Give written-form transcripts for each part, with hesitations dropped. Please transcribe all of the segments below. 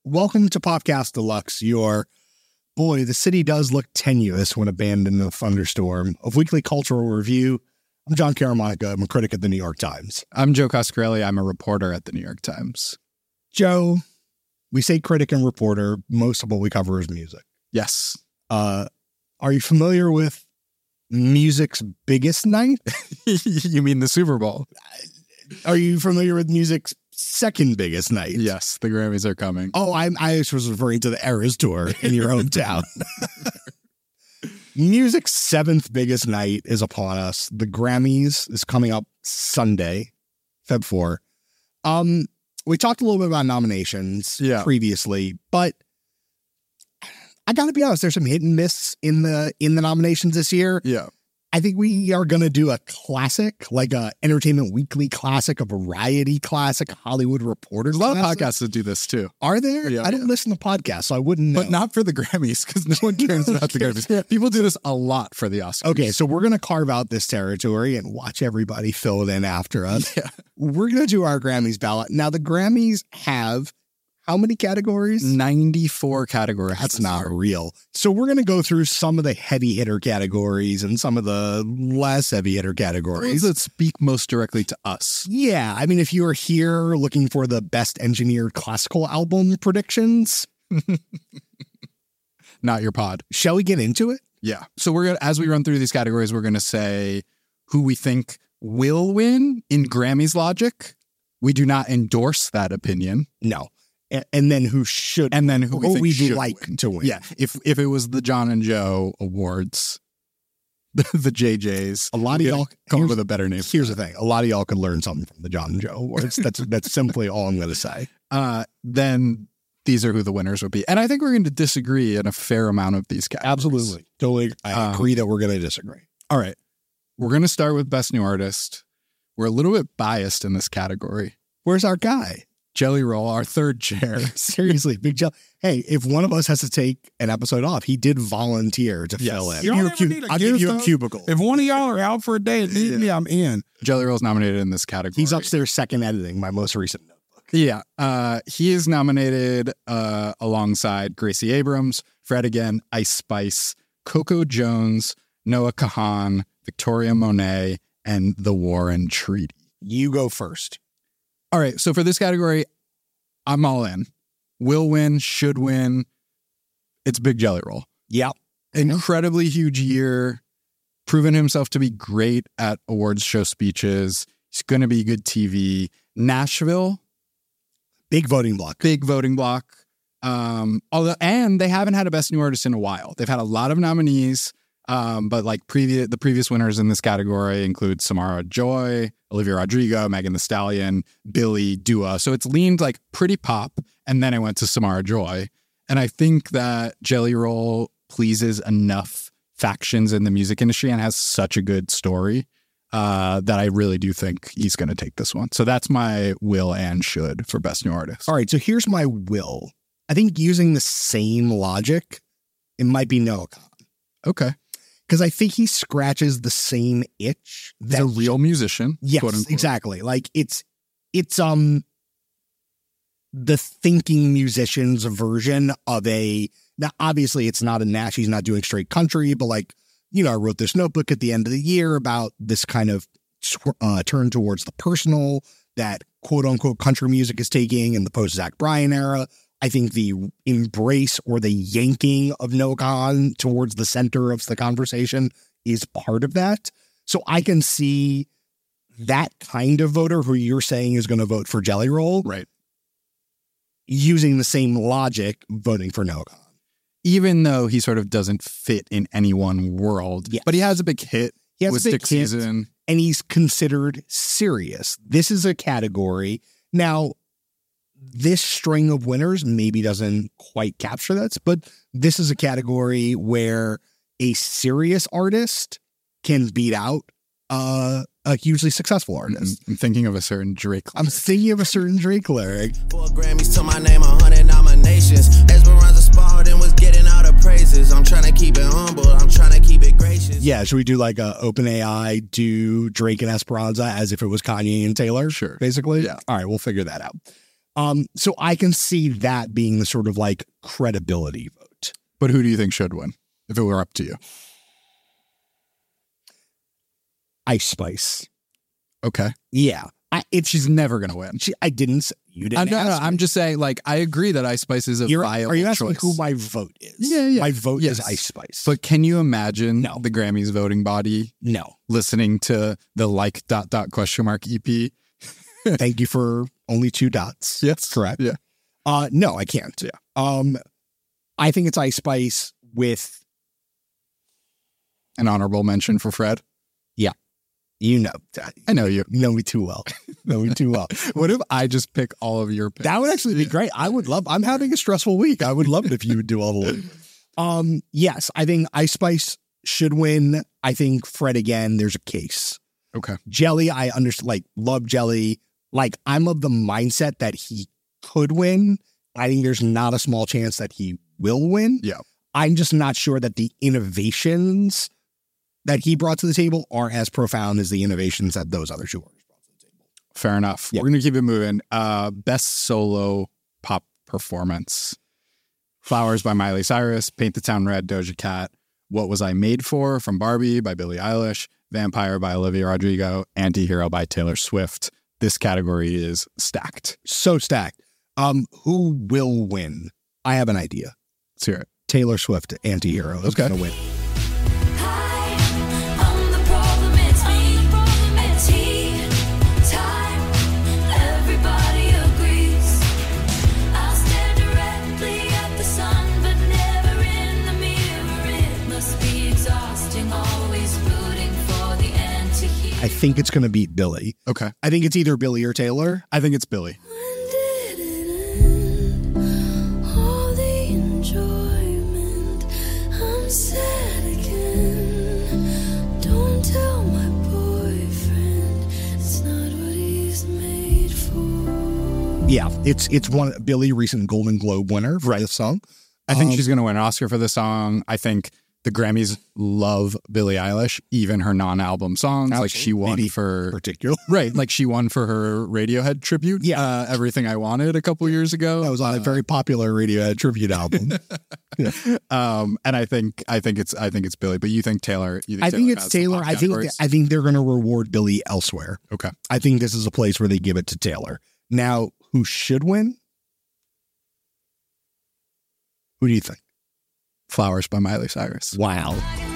Welcome to Popcast Deluxe, the city does look tenuous when abandoned in a thunderstorm, of weekly cultural review. I'm John Caramonica. I'm a critic at the New York Times. I'm Joe Coscarelli. I'm a reporter at the New York Times. Joe, we say critic and reporter. Most of what we cover is music. Yes. Are you familiar with music's biggest night? You mean the Super Bowl? Are you familiar with music's second biggest night? Yes, the Grammys are coming. Oh, I was referring to the Eras Tour in your hometown. Music's seventh biggest night is upon us. The Grammys is coming up Sunday, Feb 4. We talked a little bit about nominations previously, but I gotta be honest, there's some hit and miss in the nominations this year. Yeah. I think we are going to do a classic, like a Entertainment Weekly classic, a Variety classic, Hollywood Reporter. There's a lot of podcasts that do this too. Are there? Yeah. I don't listen to podcasts, so I wouldn't know. But not for the Grammys, because no one cares about the Grammys. People do this a lot for the Oscars. Okay, so we're going to carve out this territory and watch everybody fill it in after us. Yeah. We're going to do our Grammys ballot. Now, the Grammys have how many categories? 94 categories. That's not real. So we're going to go through some of the heavy hitter categories and some of the less heavy hitter categories. Those that speak most directly to us. Yeah. I mean, if you are here looking for the best engineered classical album predictions. Not your pod. Shall we get into it? Yeah. So we're going to, as we run through these categories, we're going to say who we think will win in Grammys logic. We do not endorse that opinion. No. And then who should, and then who we would like to win. Yeah, if it was the John and Joe Awards, the JJs, a lot of y'all come up with a better name. Here's the thing: a lot of y'all could learn something from the John and Joe Awards. That's simply all I'm going to say. Then these are who the winners would be, and I think we're going to disagree in a fair amount of these categories. Absolutely, totally. I agree that we're going to disagree. All right, we're going to start with Best New Artist. We're a little bit biased in this category. Where's our guy? Jelly Roll, our third chair. Seriously, Big Jelly. Hey, if one of us has to take an episode off, he did volunteer to fill in. I'll give you a cubicle. If one of y'all are out for a day and need me, I'm in. Jelly Roll's nominated in this category. He's upstairs second editing my most recent notebook. Yeah. He is nominated alongside Gracie Abrams, Fred again, Ice Spice, Coco Jones, Noah Kahan, Victoria Monet, and The Warren Treaty. You go first. All right, so for this category, I'm all in. Will win, should win. It's Big Jelly Roll. Yep. Incredibly huge year. Proven himself to be great at awards show speeches. He's going to be good TV. Nashville. Big voting block. And they haven't had a Best New Artist in a while. They've had a lot of nominees. But like the previous winners in this category include Samara Joy, Olivia Rodrigo, Megan Thee Stallion, Billy, Dua. So it's leaned like pretty pop. And then I went to Samara Joy. And I think that Jelly Roll pleases enough factions in the music industry and has such a good story that I really do think he's going to take this one. So that's my will and should for Best New Artist. All right. So here's my will. I think using the same logic, it might be Noah Kahan. Okay. Because I think he scratches the same itch. He's a real musician. Yes, exactly. Like it's the thinking musician's version of now obviously it's not a Nash. He's not doing straight country, but like, I wrote this notebook at the end of the year about this kind of turn towards the personal that quote unquote country music is taking in the post Zach Bryan era. I think the embrace or the yanking of Noah Kahan towards the center of the conversation is part of that. So I can see that kind of voter who you're saying is going to vote for Jelly Roll. Right. Using the same logic, voting for Noah Kahan. Even though he sort of doesn't fit in any one world. Yes. But he has a big hit. He has with a big Stick hit, Season. And he's considered serious. This is a category. Now, this string of winners maybe doesn't quite capture that, but this is a category where a serious artist can beat out a hugely successful artist. I'm thinking of a certain Drake lyric. I'm thinking of a certain Drake lyric. 4 Grammys to my name, 100 nominations. Esperanza Spalding and was getting all the praises. I'm trying to keep it humble. I'm trying to keep it gracious. Yeah, should we do like a OpenAI do Drake and Esperanza as if it was Kanye and Taylor? Sure. Basically? Yeah. All right, we'll figure that out. So I can see that being the sort of like credibility vote. But who do you think should win if it were up to you? Ice Spice. Okay. Yeah. She's never going to win. You didn't No, ask me. I'm just saying, like, I agree that Ice Spice is a viable Are you asking choice. who my vote is? Yeah. My vote Yes. is Ice Spice. But can you imagine No. the Grammys voting body no. listening to the EP? Thank you for only 2 dots. Yes. Correct. Yeah. No, I can't. Yeah. I think it's Ice Spice with, An honorable mention for Fred. you know I know you. know me too well. What if I just pick all of your picks? That would actually be great. I'm having a stressful week. I would love it if you would do all the work. Yes, I think Ice Spice should win. I think Fred again, there's a case. Okay. Jelly, I understand, like, love Jelly. Like, I'm of the mindset that he could win. I think there's not a small chance that he will win. Yeah. I'm just not sure that the innovations that he brought to the table are as profound as the innovations that those other 2 artists brought to the table. Fair enough. Yeah. We're going to keep it moving. Best solo pop performance. Flowers by Miley Cyrus, Paint the Town Red, Doja Cat, What Was I Made For from Barbie by Billie Eilish, Vampire by Olivia Rodrigo, Anti-Hero by Taylor Swift. This category is stacked. So stacked. Who will win? I have an idea. Let's hear it. Taylor Swift, Anti-Hero, is Okay. going to win. I'm the problem, it's me. At tea time, everybody agrees. I'll stare directly at the sun, but never in the mirror. It must be exhausting, always rooting for the anti-hero. I think it's going to beat Billie. Okay. I think it's either Billie or Taylor. I think it's Billie. When did it end? All the enjoyment. I'm sad again. Don't tell my boyfriend it's not what he's made for. Yeah, it's one Billie, recent Golden Globe winner for this song. I think she's going to win an Oscar for this song. I think the Grammys love Billie Eilish, even her non-album songs. Like she won Maybe for particular. right, like she won for her Radiohead tribute. Yeah. Everything I Wanted a couple years ago. That was on a very popular Radiohead tribute album. And I think it's Billie. But you think Taylor? I think it's has the Taylor. pop I categories? think they're going to reward Billie elsewhere. Okay. I think this is a place where they give it to Taylor. Now, who should win? Who do you think? Flowers by Miley Cyrus. Wow.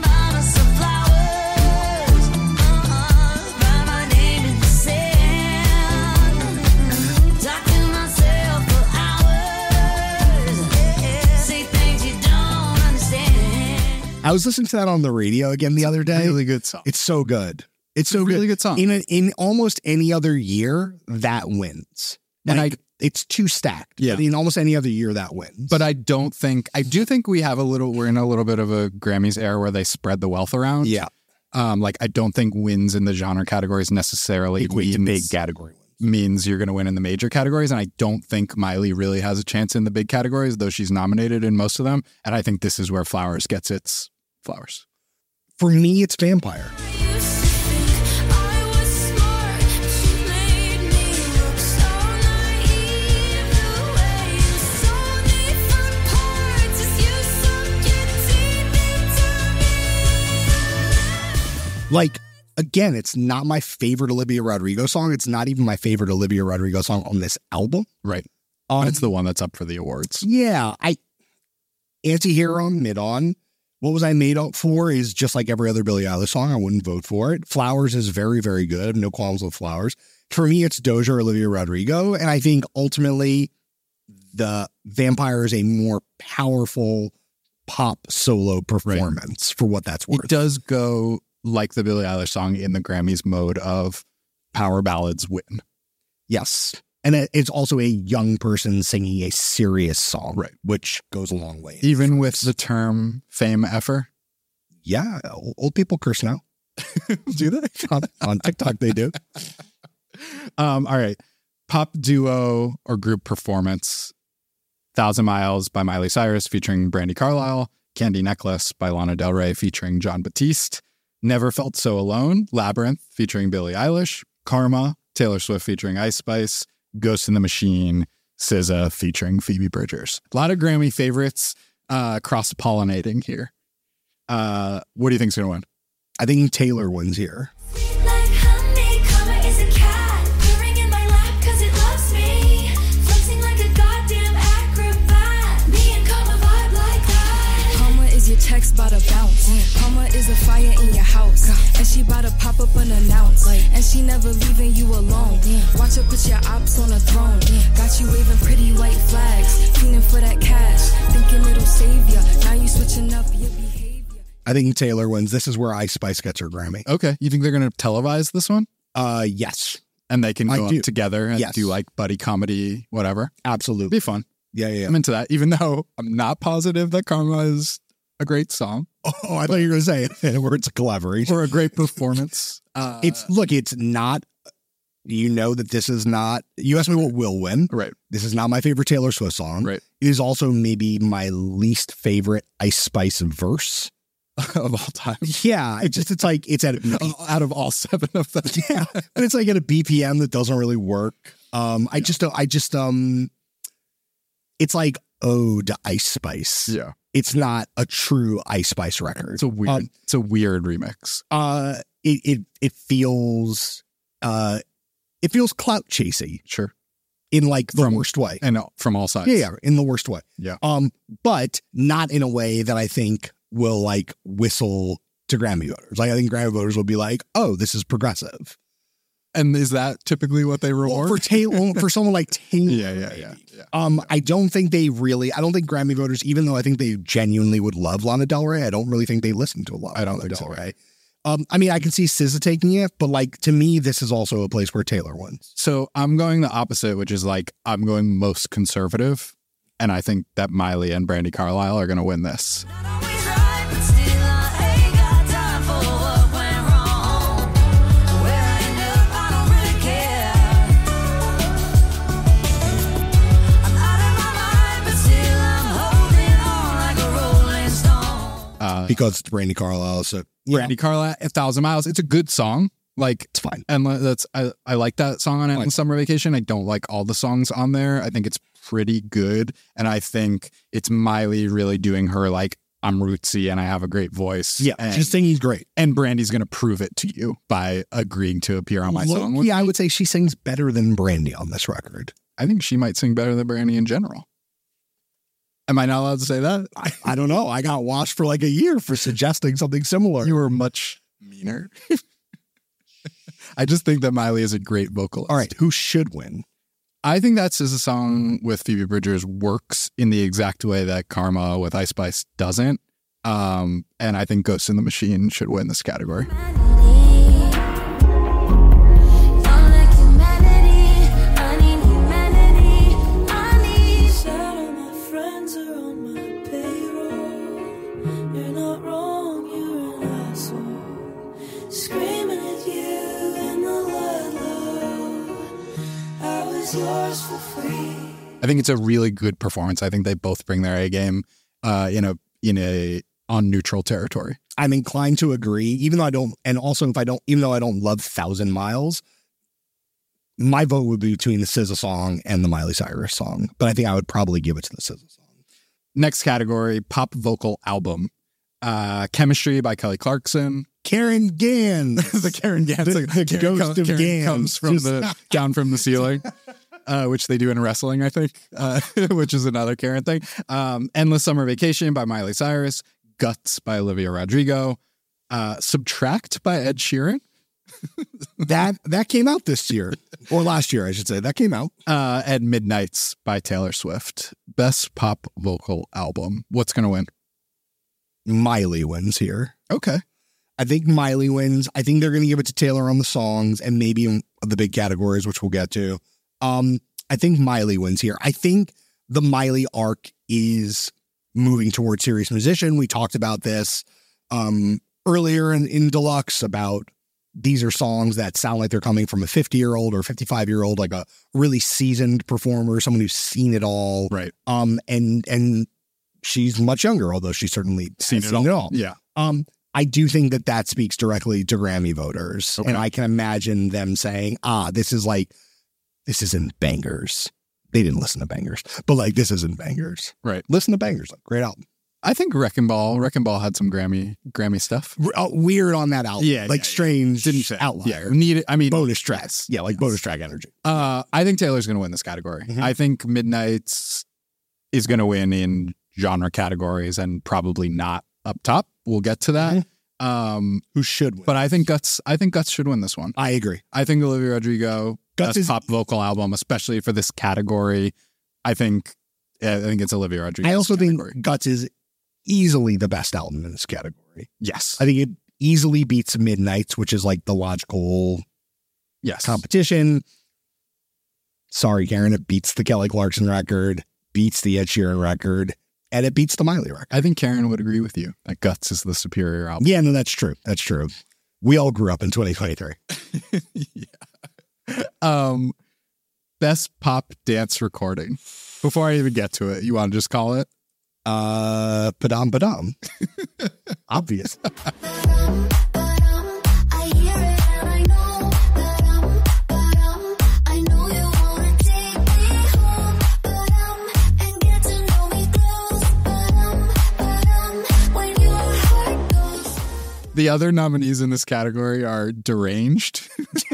I was listening to that on the radio again the other day. Really good song. It's so good. It's so really good. good song. In almost any other year, that wins. And it's too stacked. Yeah. In almost any other year, that wins. But I do think we're in a little bit of a Grammys era where they spread the wealth around. yeah, Like I don't think wins in the genre categories necessarily equate to big category wins. means you're going to win in the major categories. And I don't think Miley really has a chance in the big categories, though she's nominated in most of them. And I think this is where Flowers gets its flowers. For me, it's Vampire. Like, again, it's not my favorite Olivia Rodrigo song. It's not even my favorite Olivia Rodrigo song on this album. Right. It's the one that's up for the awards. Yeah, Anti-Hero, mid-on. What Was I Made Up For is just like every other Billie Eilish song. I wouldn't vote for it. Flowers is very, very good. I have no qualms with Flowers. For me, it's Doja or Olivia Rodrigo. And I think ultimately the Vampire is a more powerful pop solo performance for what that's worth. It does go like the Billie Eilish song in the Grammys mode of power ballads win. Yes. And it's also a young person singing a serious song, Right. which goes a long way. Even with the term fame effer. Yeah, old people curse now. Do they? On TikTok, they do. All right. Pop duo or group performance. 1,000 Miles by Miley Cyrus featuring Brandi Carlile. Candy Necklace by Lana Del Rey featuring Jon Batiste. Never Felt So Alone, Labyrinth featuring Billie Eilish. Karma, Taylor Swift featuring Ice Spice. Ghost in the Machine, SZA featuring Phoebe Bridgers. A lot of Grammy favorites cross-pollinating here. What do you think's going to win? I think Taylor wins here. Like honey, karma is a cat. Purring in my lap 'cause it loves me. Flexing like a goddamn acrobat. Me and karma vibe like that. Karma is your text bout to bounce. Karma is a fire in your house. And she bout to pop up unannounced. And she never leaving you alone. Watch her put your ops on a throne. Got you waving pretty white flags. Feeling for that cash. Thinking it'll save ya. Now you switching up your behavior. I think Taylor wins. This is where Ice Spice gets her Grammy. Okay. You think they're going to televise this one? Yes, And they can I go do. up together and Yes. do like buddy comedy, whatever. absolutely. Be fun. Yeah. I'm into that, even though I'm not positive that Karma is a great song Oh, I thought you were going to say where it's a collaboration. or a great performance. It's not. You know that this is not. You asked me what will win. Right. This is not my favorite Taylor Swift song. Right. It is also maybe my least favorite Ice Spice verse. Of all time. Yeah, it's like it's at Out of all 7 of them. yeah, and it's like at a BPM that doesn't really work. It's like ode to Ice Spice. Yeah. It's not a true Ice Spice record. It's a weird remix. It feels clout chasey Sure. in like the worst way. And from all sides. Yeah, in the worst way. Yeah. But not in a way that I think will like whistle to Grammy voters. Like I think Grammy voters will be like, "Oh, this is progressive." And is that typically what they Well, reward? for Taylor, for someone like Taylor, Yeah. I don't think Grammy voters, even though I think they genuinely would love Lana Del Rey, I don't really think they listen to a lot of Lana Del Rey. I mean, I can see SZA taking it, but like to me, this is also a place where Taylor wins. So I'm going the opposite, which is like I'm going most conservative. And I think that Miley and Brandi Carlile are going to win this. Not always right, but still I ain't got time for what went wrong. Where I end up, I don't really care. I'm out of my mind, but still I'm holding on like a rolling stone. Because it's Brandi Carlile, so Brandi Carlile, 1,000 Miles. It's a good song. Like it's fine. And I like that song on Endless Summer Vacation. I don't like all the songs on there. I think it's pretty good. And I think it's Miley really doing her like, I'm rootsy and I have a great voice. Yeah, and, she's singing great. And Brandy's going to prove it to you by agreeing to appear on my song. Yeah, I would say she sings better than Brandi on this record. I think she might sing better than Brandy in general. Am I not allowed to say that? I don't know. I got washed for like a year for suggesting something similar. You were much meaner. I just think that Miley is a great vocalist. All right, who should win? I think that SZA song with Phoebe Bridgers works in the exact way that Karma with Ice Spice doesn't. And I think Ghost in the Machine should win this category. I think it's a really good performance. I think they both bring their A game on neutral territory. I'm inclined to agree, even though I don't, and also even though I don't love 1,000 Miles, my vote would be between the SZA song and the Miley Cyrus song. But I think I would probably give it to the SZA song. Next category, pop vocal album. Chemistry by Kelly Clarkson. Karen Gans. The Karen Gans. The ghost of Karen Gans. comes from down from the ceiling. Which they do in wrestling, I think, which is another Karen thing. Endless Summer Vacation by Miley Cyrus. Guts by Olivia Rodrigo. Subtract by Ed Sheeran. That came out this year, or last year, I should say. That came out. And Midnights by Taylor Swift. Best pop vocal album. What's going to win? Miley wins here. Okay. I think Miley wins. I think they're going to give it to Taylor on the songs and maybe in the big categories, which we'll get to. I think Miley wins here. I think the Miley arc is moving towards serious musician. We talked about this earlier in Deluxe about these are songs that sound like they're coming from a 50-year-old or 55-year-old, like a really seasoned performer, someone who's seen it all. Right. And she's much younger, although she's certainly seen it all. Yeah. I do think that speaks directly to Grammy voters. Okay. And I can imagine them saying, this is in bangers. they didn't listen to Bangers, but like this isn't Bangers. Right. Listen to Bangers, like great album. I think Wrecking Ball had some Grammy stuff. Weird on that album. Yeah, like strange Didn't fit. outlier. Yeah, need it. I mean, bonus tracks. Yeah, like bonus track energy. I think Taylor's going to win this category. Mhm. I think Midnight's is going to win in genre categories and probably not up top. We'll get to that. Who should win? But I think Guts should win this one. I agree. I think Olivia Rodrigo, Guts best is- pop vocal album, especially for this category. I think it's Olivia Rodrigo. I also think Guts is easily the best album in this category. yes. I think it easily beats Midnight's, which is like the logical Yes. competition. Sorry, Karen, it beats the Kelly Clarkson record, beats the Ed Sheeran record, and it beats the Miley record. I think Karen would agree with you that Guts is the superior album. Yeah, no, that's true. That's true. We all grew up in 2023. Best pop dance recording. Before I even get to it, you want to just call it? Padam Padam. Obvious. I hear it and I know. I know you wanna take me home. And get to know me close. When your heart goes. The other nominees in this category are Deranged.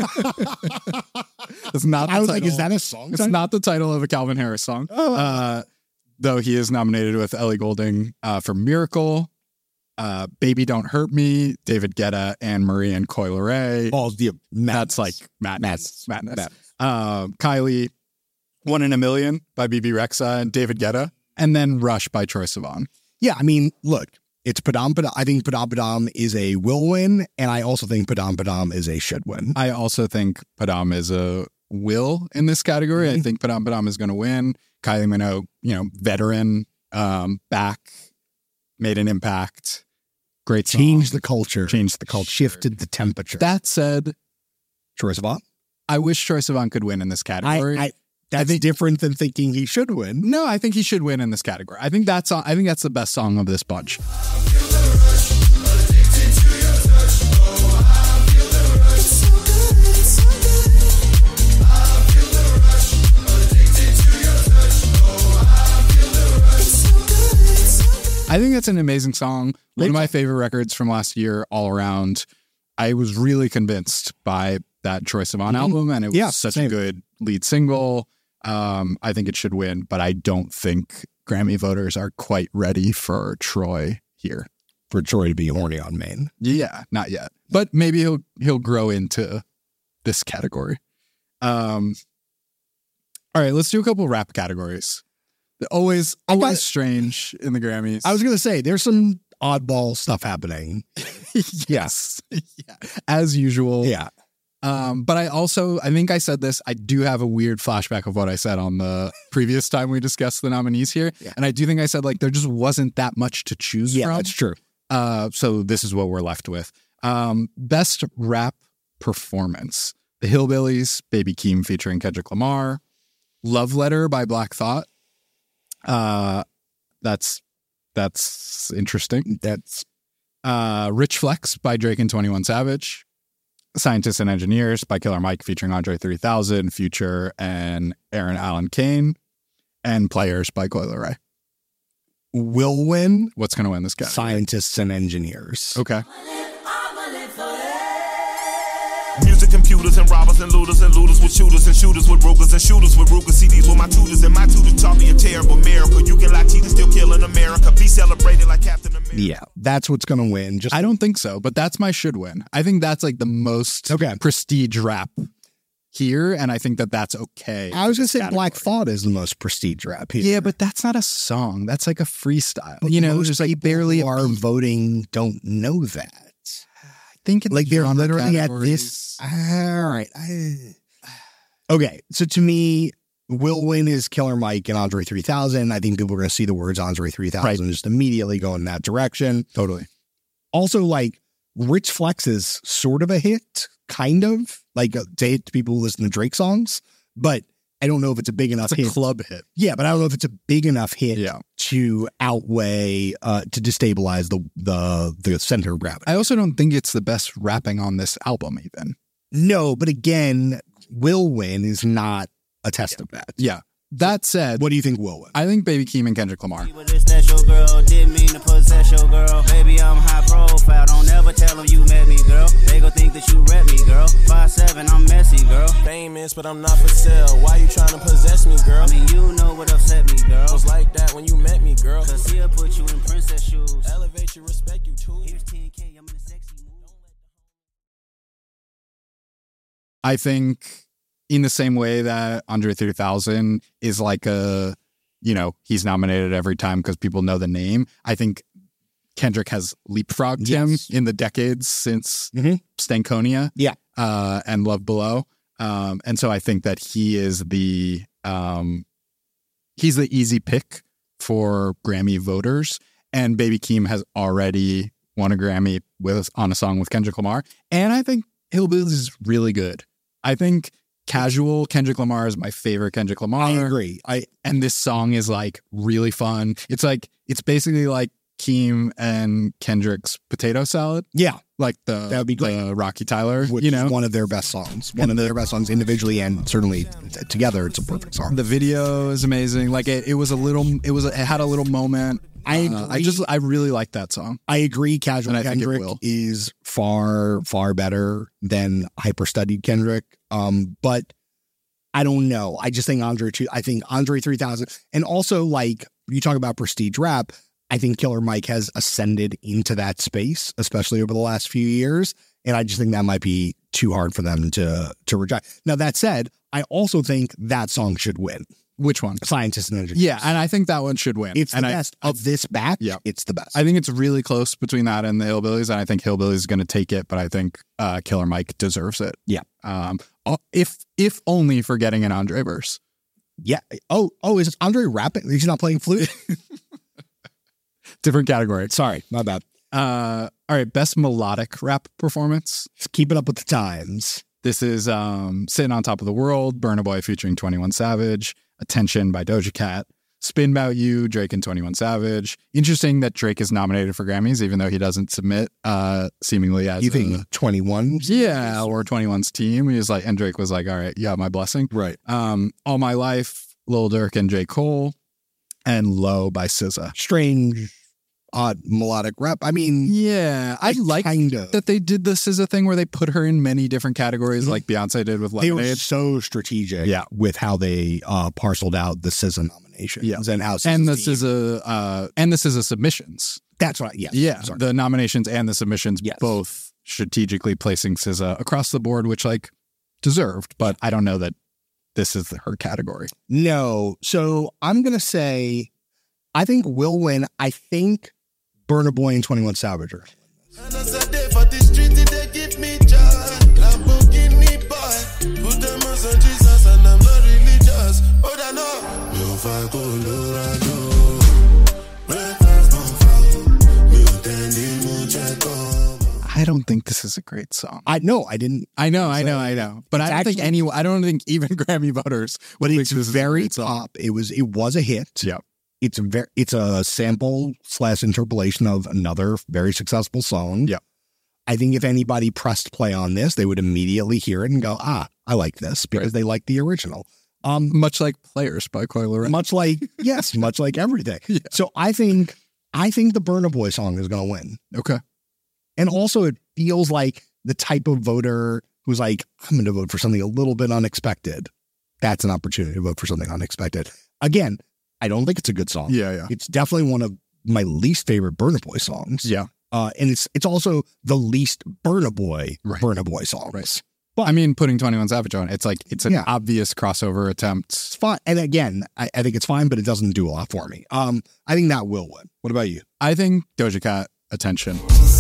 It's not the I was title. like, is that a song? It's not the title of a Calvin Harris song. Though he is nominated with Ellie Goulding for Miracle, Baby Don't Hurt Me, David Guetta, Anne Marie, and Coi Leray. Balls the That's like madness. Madness. Kylie, One in a Million by BB Rexa and David Guetta, and then Rush by Troye Sivan. Yeah, I mean, look, it's Padam Padam. I think Padam Padam is a will win, and I also think Padam Padam is a should win. I also think Padam is a will in this category. I think Padam Padam is going to win. Kylie Minogue, veteran, back, made an impact. Great song. Changed the culture. Changed the culture. Shifted the temperature. That said, Troye Sivan. I wish Troye Sivan could win in this category. That's different than thinking he should win. No, I think he should win in this category. I think that's the best song of this bunch. It's so good, it's so good. It's so good, it's so good. I think that's an amazing song. One of my favorite records from last year all around. I was really convinced by that Troye Sivan album, and it was such a good lead single. I think it should win, but I don't think Grammy voters are quite ready for Troy here. For Troy to be horny on Maine. Yeah, not yet. But maybe he'll grow into this category. All right, let's do a couple rap categories. Always strange in the Grammys. I was going to say, there's some oddball stuff happening. yes. Yeah. As usual. Yeah. But I think I said this, I do have a weird flashback of what I said on the previous time we discussed the nominees here. Yeah. And I do think I said there just wasn't that much to choose from. Yeah, that's true. So this is what we're left with. Best rap performance. The Hillbillies, Baby Keem featuring Kendrick Lamar. Love Letter by Black Thought. That's interesting. That's Rich Flex by Drake and 21 Savage. Scientists and Engineers by Killer Mike featuring Andre 3000, Future, and Aaron Allen Kane. And Players by Coi Leray. will win. What's going to win this category? Scientists and Engineers. Okay. Music computers and robbers and looters with shooters and shooters with Rugers and shooters with Ruger. CDs with my tutors and my tutors taught me a terrible miracle. You can lie, cheaters still killing America. Be celebrated like Captain America. Yeah, that's what's going to win. Just I don't think so, but that's my should win. I think that's the most prestige rap here, and I think that's okay. I was going to say Black Thought is the most prestige rap here. Yeah, but that's not a song. That's a freestyle. Most just barely are voting don't know that. I think they're literally at this. All right. Okay, so to me, will win is Killer Mike and Andre 3000. I think people are going to see the words Andre 3000 and just immediately go in that direction. Totally. Also, Rich Flex is sort of a hit, kind of. Say it to people who listen to Drake songs, but I don't know if it's a big enough hit. It's a club hit. Yeah, but I don't know if it's a big enough hit to outweigh, to destabilize the center of gravity. I also don't think it's the best rapping on this album, even. No, but again, will win is not a test of that. Yeah. That said, What do you think will win? I think Baby Keem and Kendrick Lamar. But this that your girl, didn't mean to possess your girl. Baby, I'm high profile, don't ever tell them you met me, girl. They gon' think that you rep me, girl. 5'7", I'm messy, girl. Famous, but I'm not for sale. Why you trying to possess me, girl? I mean, you know what upset me, girl. Was like that when you met me, girl. Cause he'll put you in princess shoes. Elevate you, respect you too. Here's 10K, I'm in a sexy mood. I think in the same way that Andre 3000 is like he's nominated every time because people know the name. I think Kendrick has leapfrogged him in the decades since Stankonia and Love Below. And so I think that he is he's the easy pick for Grammy voters. And Baby Keem has already won a Grammy on a song with Kendrick Lamar. And I think Hillbillies is really good. I think casual Kendrick Lamar is my favorite Kendrick Lamar. I agree. And this song is like really fun. It's basically like Keem and Kendrick's Potato Salad. Yeah. Like that would be great. The Rocky Tyler, Which is one of their best songs. One of their best songs individually and certainly together. It's a perfect song. The video is amazing. Like it had a little moment. I really like that song. I agree. Casual And I think it Kendrick will. is far, far better than hyper studied Kendrick. But I don't know. I just think Andre 3000, and also like you talk about prestige rap. I think Killer Mike has ascended into that space, especially over the last few years. And I just think that might be too hard for them to reject. Now, that said, I also think that song should win. Which one? Scientist and Engineer. Yeah, and I think that one should win. It's the best of this batch. Yeah. It's the best. I think it's really close between that and the Hillbillies, and I think Hillbillies is going to take it, but I think Killer Mike deserves it. Yeah. If only for getting an Andre verse. Yeah. Oh, is Andre rapping? He's not playing flute? Different category. Sorry, my bad. All right, best melodic rap performance. Just keep it up with the times. This is Sitting on Top of the World, Burna Boy featuring 21 Savage, Attention by Doja Cat, Spin About You, Drake and 21 Savage. Interesting that Drake is nominated for Grammys, even though he doesn't submit, seemingly as you think 21? Yeah, or 21's team. He was like, and Drake was like, all right, yeah, my blessing. Right. All My Life, Lil Durk and J. Cole, and Low by SZA. Strange, odd melodic rap. I mean, yeah, I like kind of that they did the SZA thing where they put her in many different categories, like Beyonce did with They Lemonade. were so strategic with how they parceled out the SZA nominations and how and the SZA submissions. That's right. Yes. Yeah, Sorry. the nominations and the submissions both strategically placing SZA across the board, which like deserved, but I don't know that this is her category. No. So I'm going to say, I think will win. I think Burna Boy and 21 Savage are. I don't think this is a great song. I didn't. I know. But I don't think I don't think even Grammy voters would think It's this is a very great song. top. It was a hit. Yeah. It's a sample / interpolation of another very successful song. Yeah. I think if anybody pressed play on this, they would immediately hear it and go, I like this because they like the original. Much like Players by Coi Leray. Much like everything. Yeah. So I think the Burna Boy song is going to win. Okay. And also it feels like the type of voter who's like, I'm going to vote for something a little bit unexpected. That's an opportunity to vote for something unexpected. Again, I don't think it's a good song. Yeah. It's definitely one of my least favorite Burna Boy songs. Yeah. And it's also the least Burna Boy songs. Right. But I mean, putting 21 Savage on, it's an obvious crossover attempt. It's fine. And again, I think it's fine, but it doesn't do a lot for me. I think that will win. What about you? I think Doja Cat, Attention.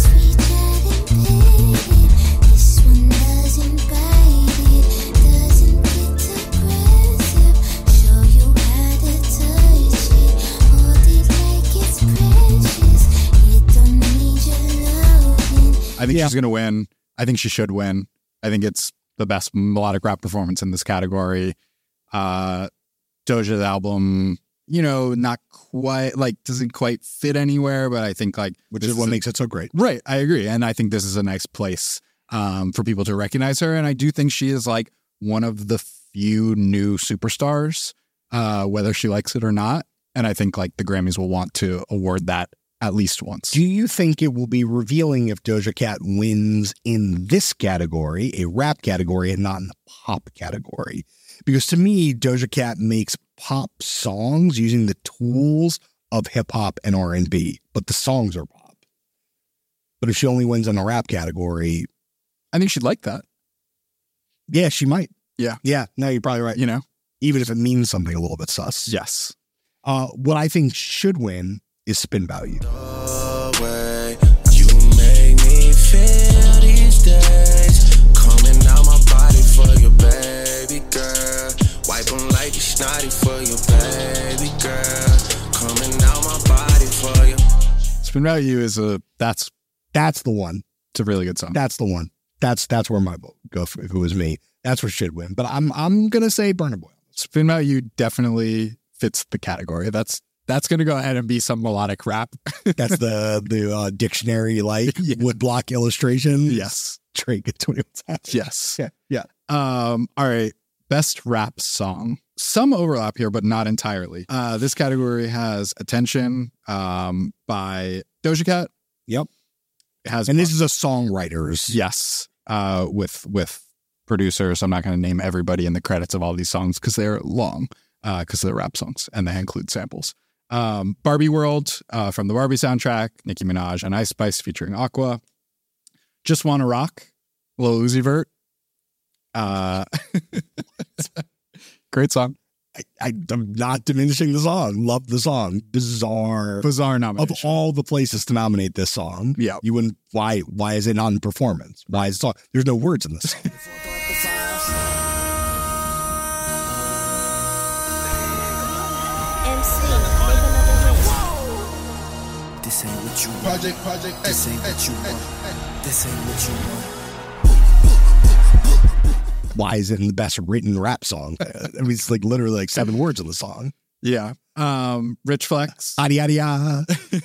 I think she's going to win. I think she should win. I think it's the best melodic rap performance in this category. Doja's album, not quite, doesn't quite fit anywhere, but I think which is what makes it so great. Right. I agree. And I think this is a nice place for people to recognize her. And I do think she is one of the few new superstars whether she likes it or not. And I think like the Grammys will want to award that at least once. Do you think it will be revealing if Doja Cat wins in this category, a rap category, and not in the pop category? Because to me, Doja Cat makes pop songs using the tools of hip hop and R&B, but the songs are pop. But if she only wins in the rap category, I think she'd like that. yeah, she might. Yeah. Yeah, no, you're probably right. You know? Even if it means something a little bit sus. Yes. What I think should win is Spin Value. The way you make me feel these days, coming out my body for your baby girl, wipe them like you snotty for your baby girl, coming out my body for you. Spin Value is that's the one. it's a really good song. That's the one. That's where my vote go if it was me. That's what should win. But I'm gonna say Burna Boy. Spin Value definitely fits the category. That's going to go ahead and be some melodic rap. That's the dictionary like woodblock illustration. Yes. Drake at 21 Savage. Yes. Yeah. All right. Best rap song. Some overlap here, but not entirely. This category has Attention by Doja Cat. Yep. It has, And this is a songwriters. yes, with producers. I'm not going to name everybody in the credits of all these songs because they're long, because they're rap songs and they include samples. Barbie World from the Barbie soundtrack, Nicki Minaj and Ice Spice featuring Aqua. Just Wanna Rock, Lil Uzi Vert. Great song. I'm not diminishing the song. Love the song. Bizarre nomination. of all the places to nominate this song. Yeah. You wouldn't. Why is it not in performance? Why is the song? There's no words in this song. This ain't what you want. Project. This ain't what you want. This ain't what you want. Why is it in the best written rap song? I mean, it's like literally like 7 words in the song. Yeah. Rich Flex. Adi yada yada.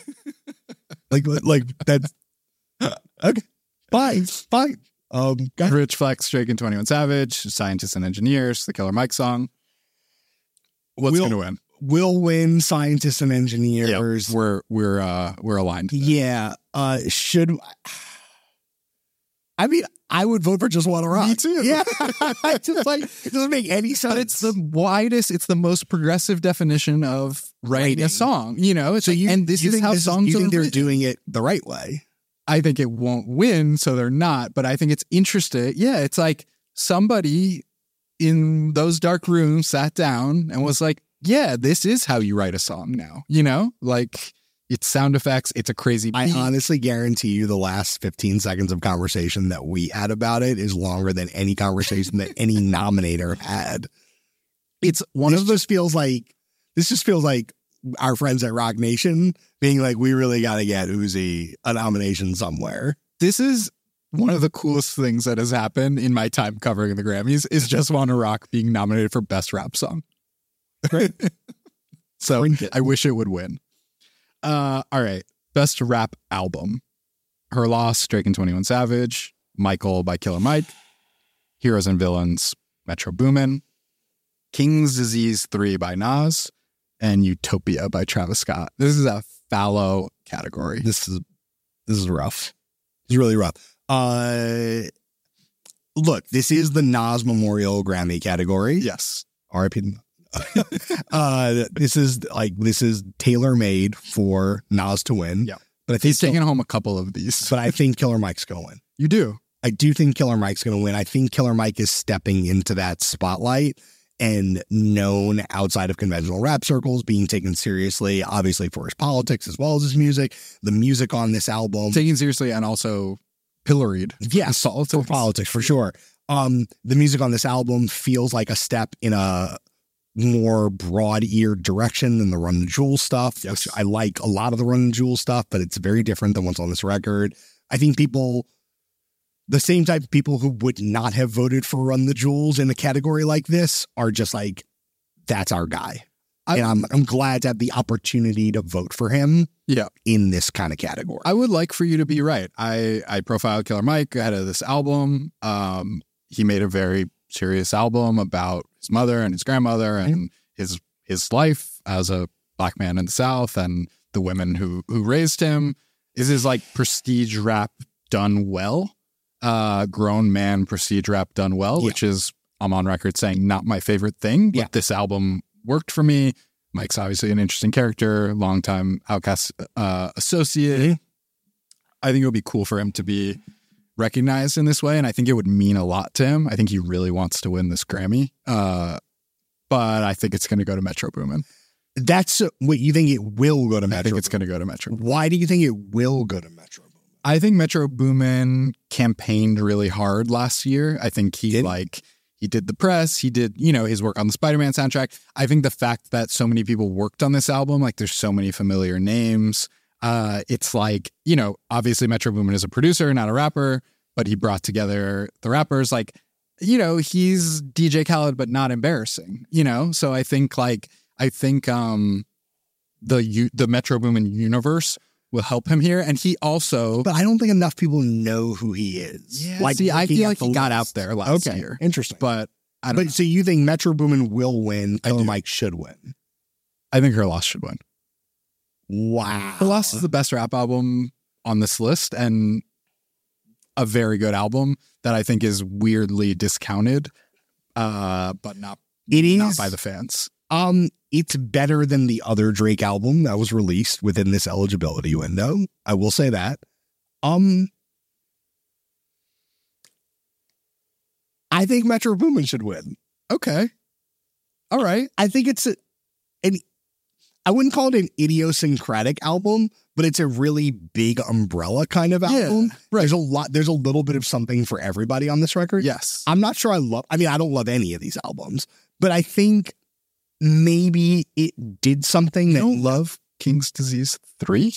like that's okay. Fine. Rich Flex, Drake and 21 Savage, Scientists and Engineers, the Killer Mike song. What's going to win? We'll win Scientists and Engineers. We're aligned. Yeah. Should I mean I would vote for Just Wanna Rock. Me too. Yeah. I just like it doesn't make any sense. But it's the widest, it's the most progressive definition of writing a song. You know, it's and this is how songs you are think they're written. doing it the right way. I think it won't win, so they're not. But I think it's interesting. Yeah, it's like somebody in those dark rooms sat down and was like, yeah, this is how you write a song now. You know, like it's sound effects. It's a crazy beat. I honestly guarantee you the last 15 seconds of conversation that we had about it is longer than any conversation that any nominator had. It's one This of those. just feels like our friends at Rock Nation being like, we really got to get Uzi a nomination somewhere. This is one of the coolest things that has happened in my time covering the Grammys is Just Wanna Rock being nominated for Best Rap Song. Great. So Print it. I wish it would win. All right. Best Rap Album. Her Loss, Drake and 21 Savage. Michael by Killer Mike. Heroes and Villains, Metro Boomin. King's Disease 3 by Nas. And Utopia by Travis Scott. This is a fallow category. This is rough. It's really rough. Look, this is the Nas Memorial Grammy category. Yes. R.I.P. This is tailor made for Nas to win. Yeah. But I think He's taking home a couple of these. But I think Killer Mike's going to win. You do. I do think Killer Mike's going to win. I think Killer Mike is stepping into that spotlight and known outside of conventional rap circles, being taken seriously, obviously for his politics as well as his music. The music on this album. Taken seriously and also pilloried. Yes, for politics, for sure. The music on this album feels like a step in a more broad-eared direction than the Run the Jewels stuff. Yes. Which I like a lot of the Run the Jewels stuff, but it's very different than what's on this record. I think the same type of people who would not have voted for Run the Jewels in a category like this are just like, that's our guy. And I'm glad to have the opportunity to vote for him in this kind of category. I would like for you to be right. I profiled Killer Mike ahead of this album. He made a very serious album about his mother and his grandmother and his his life as a Black man in the South and the women who raised him. This is like prestige rap done well. Grown man prestige rap done well, which is, I'm on record saying, not my favorite thing, but this album worked for me. Mike's obviously an interesting character, longtime Outkast associate. I think it would be cool for him to be recognized in this way, and I think it would mean a lot to him. I think he really wants to win this Grammy, but I think it's going to go to Metro Boomin. That's what you think it will go to Metro? I think it's going to go to Metro. Why do you think it will go to Metro Boomin? I think Metro Boomin campaigned really hard last year. I think he did the press. He did, his work on the Spider-Man soundtrack. I think the fact that so many people worked on this album, like there's so many familiar names. It's like, obviously Metro Boomin is a producer, not a rapper, but he brought together the rappers. Like, he's DJ Khaled, but not embarrassing, So I think the Metro Boomin universe will help him here. And he also... But I don't think enough people know who he is. Yeah, I feel like he got out there last year. Interesting. But I don't know. So you think Metro Boomin will win, Killer Mike should win? I think Her Loss should win. Wow. Her Loss is the best rap album on this list and a very good album that I think is weirdly discounted, but not by the fans. It's better than the other Drake album that was released within this eligibility window. I will say that. I think Metro Boomin should win. Okay. All right. I think it's I wouldn't call it an idiosyncratic album, but it's a really big umbrella kind of album. Yeah, right. There's a little bit of something for everybody on this record. Yes. I'm not sure I don't love any of these albums, but I think maybe it did something that... You don't love King's Disease 3?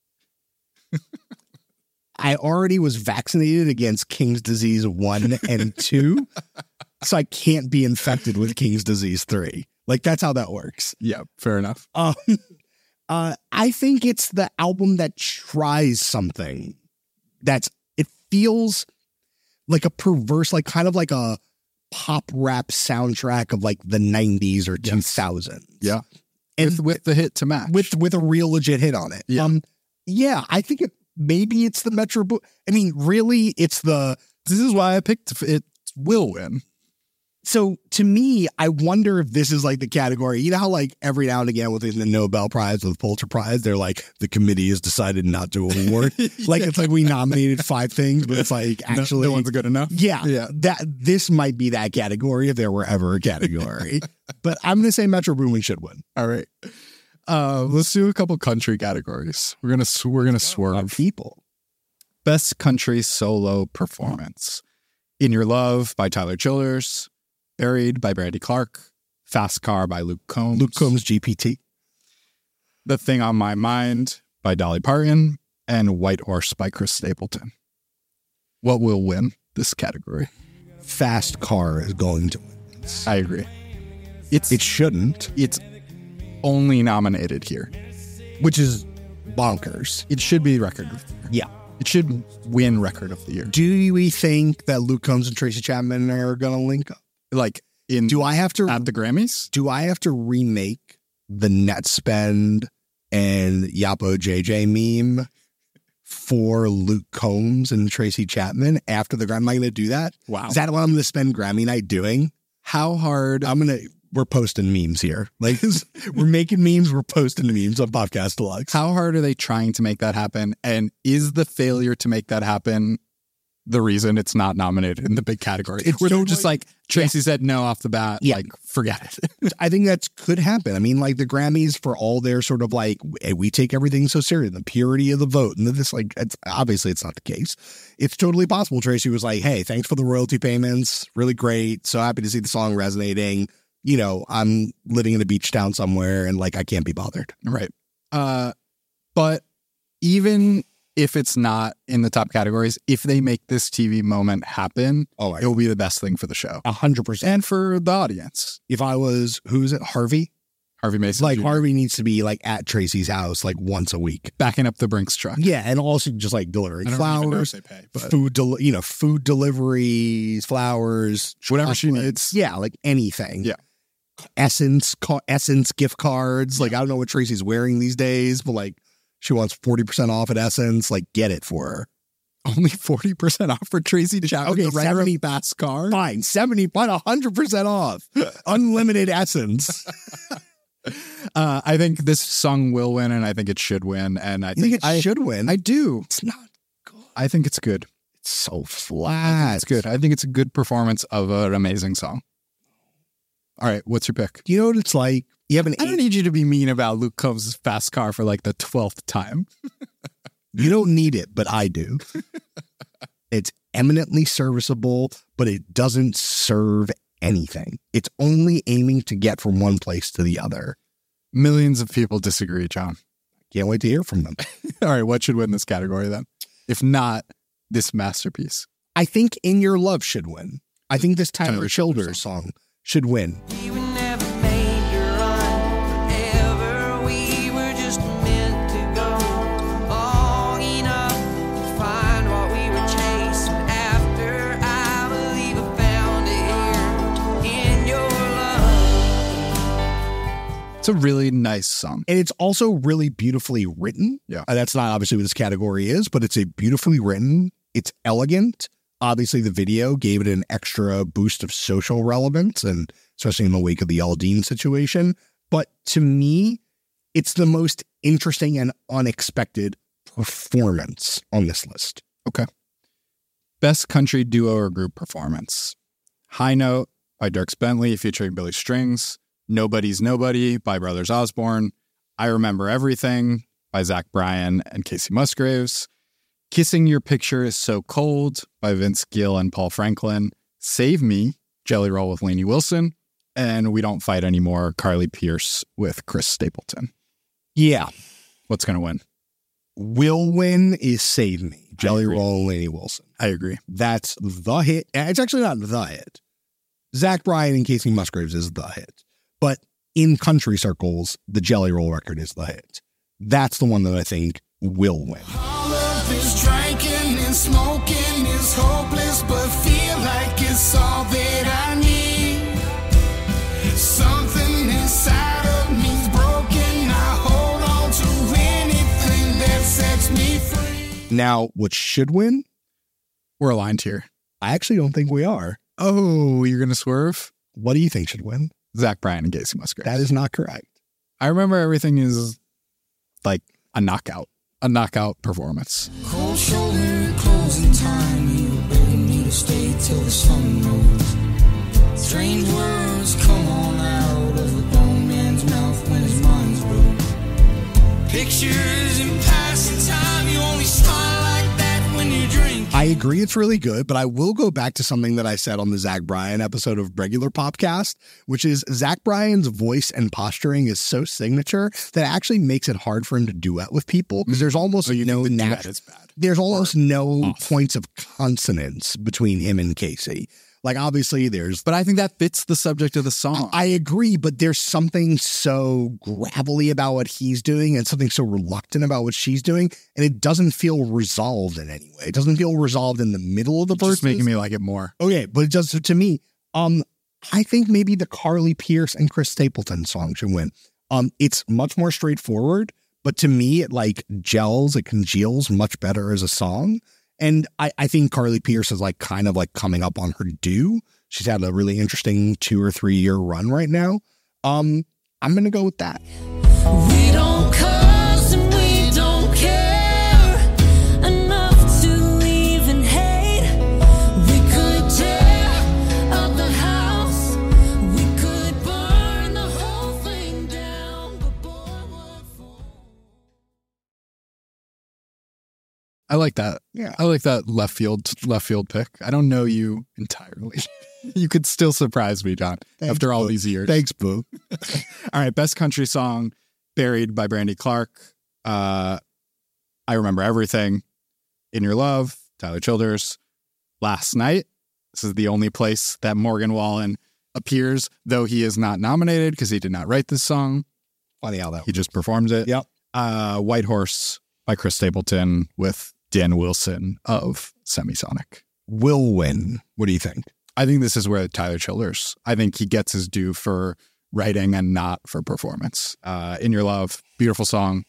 I already was vaccinated against King's Disease 1 and 2, so I can't be infected with King's Disease 3. Like, that's how that works. Yeah, fair enough. I think it's the album that tries something it feels like a perverse, like kind of like a pop rap soundtrack of like the 90s or 2000s. Yeah. And with the hit to match. With a real legit hit on it. Yeah. I think maybe it's the Metro really it's this is why I picked it will win. So to me, I wonder if this is like the category, you know how like every now and again within the Nobel Prize or the Pulitzer Prize, they're like, the committee has decided not to award. Like it's like we nominated 5 things, but it's like actually no one's good enough. Yeah. This might be that category if there were ever a category. But I'm going to say Metro Boomin should win. All right. Let's do a couple country categories. We're gonna swerve people. Best country solo performance: In Your Love by Tyler Childers, Buried by Brandy Clark, Fast Car by Luke Combs, GPT, The Thing on My Mind by Dolly Parton, and White Horse by Chris Stapleton. What will win this category? Fast Car is going to win. I agree. It shouldn't. It's only nominated here, which is bonkers. It should be Record of the Year. Yeah. It should win Record of the Year. Do we think that Luke Combs and Tracy Chapman are going to link up? Like at the Grammys? Do I have to remake the net spend and Yapo JJ meme for Luke Combs and Tracy Chapman after the Grammy? Am I going to do that? Wow. Is that what I'm going to spend Grammy night doing? How hard? We're posting memes here. Like we're making memes. We're posting memes on Podcast Deluxe. How hard are they trying to make that happen? And is the failure to make that happen the reason it's not nominated in the big category? We're totally, just like Tracy said no off the bat. Yeah. Like forget it. I think that could happen. I mean, like the Grammys, for all their sort of like, we take everything so serious, the purity of the vote, and this, like, obviously it's not the case. It's totally possible. Tracy was like, "Hey, thanks for the royalty payments. Really great. So happy to see the song resonating. I'm living in a beach town somewhere and like I can't be bothered." Right. But even if it's not in the top categories, if they make this TV moment happen, it will be the best thing for the show. 100%. And for the audience. If I was, who is it? Harvey Mason. Like Jr. Harvey needs to be like at Tracy's house like once a week, backing up the Brinks truck. Yeah, and also just like delivering flowers, they pay, but food deliveries, flowers, whatever she needs. Yeah, like anything. Yeah. Essence gift cards. Like, I don't know what Tracy's wearing these days, but like she wants 40% off at Essence. Like, get it for her. Only 40% off for Tracy Chapman. Okay, the 70 fast car. Fine, 70, but 100% off. Unlimited Essence. I think this song will win, and I think it should win. And I think it should win. I do. It's not good. I think it's good. It's so flat. It's good. I think it's a good performance of an amazing song. All right, what's your pick? You know what it's like? You have I don't need you to be mean about Luke Combs' fast car for like the 12th time. You don't need it, but I do. It's eminently serviceable, but it doesn't serve anything. It's only aiming to get from one place to the other. Millions of people disagree, John. Can't wait to hear from them. All right, what should win this category then? If not this masterpiece. I think In Your Love should win. I think this Tyler Tyler Childers song should win. We were never made to run forever. We were just meant to go long enough to find what we were chasing after. I believe I found it here in your love. It's a really nice song. And it's also really beautifully written. Yeah. That's not obviously what this category is, but it's a beautifully written. It's elegant. Obviously, the video gave it an extra boost of social relevance, and especially in the wake of the Aldine situation. But to me, it's the most interesting and unexpected performance on this list. Okay. Best country duo or group performance. High Note by Dierks Bentley featuring Billy Strings. Nobody's Nobody by Brothers Osborne. I Remember Everything by Zach Bryan and Casey Musgraves. Kissing Your Picture Is So Cold by Vince Gill and Paul Franklin. Save Me, Jelly Roll with Lainey Wilson. And We Don't Fight Anymore, Carly Pearce with Chris Stapleton. Yeah. What's going to win? Will win is Save Me, Jelly Roll and Lainey Wilson. I agree. That's the hit. It's actually not the hit. Zach Bryan and Casey Musgraves is the hit. But in country circles, the Jelly Roll record is the hit. That's the one that I think will win. All of this drinking and smoking is hopeless, but feel like it's all that I need. Something inside of me's broken. I hold on to anything that sets me free. Now, what should win? We're aligned here. I actually don't think we are. Oh, you're going to swerve? What do you think should win? Zach Bryan and Casey Musgraves. That is not correct. I Remember Everything is like a knockout performance. Cold shoulder, closing time. You begging me to stay till the sun rose. Strange words come on out of a grown man's mouth when his mind's broke. Pictures in passing time. You only smile like that when you drink. I agree it's really good, but I will go back to something that I said on the Zach Bryan episode of Regular Popcast, which is Zach Bryan's voice and posturing is so signature that it actually makes it hard for him to duet with people because there's almost there's almost no points of consonance between him and Casey. Like, obviously, But I think that fits the subject of the song. I agree, but there's something so gravelly about what he's doing and something so reluctant about what she's doing, and it doesn't feel resolved in any way. It doesn't feel resolved in the middle of the verse. Just making me like it more. Okay, but it does to me. I think maybe the Carly Pearce and Chris Stapleton song should win. It's much more straightforward, but to me, it like it congeals much better as a song. And I think Carly Pearce is like kind of like coming up on her due. She's had a really interesting 2 or 3 year run right now. I'm going to go with that. We don't cuss and we don't care enough to even hate. We could tear up the house. We could burn the whole thing down. But boy, what for? I like that. Yeah. I like that left field pick. I don't know you entirely. You could still surprise me, John, after all these years. Thanks, Boo. All right, best country song, Buried by Brandy Clark. I Remember Everything. In Your Love, Tyler Childers. Last Night. This is the only place that Morgan Wallen appears, though he is not nominated because he did not write this song. Funny how that He just performs it. Yep. White Horse by Chris Stapleton with Dan Wilson of Semisonic. will win. What do you think? I think this is where Tyler Childers, I think he gets his due for writing and not for performance. In Your Love, beautiful song.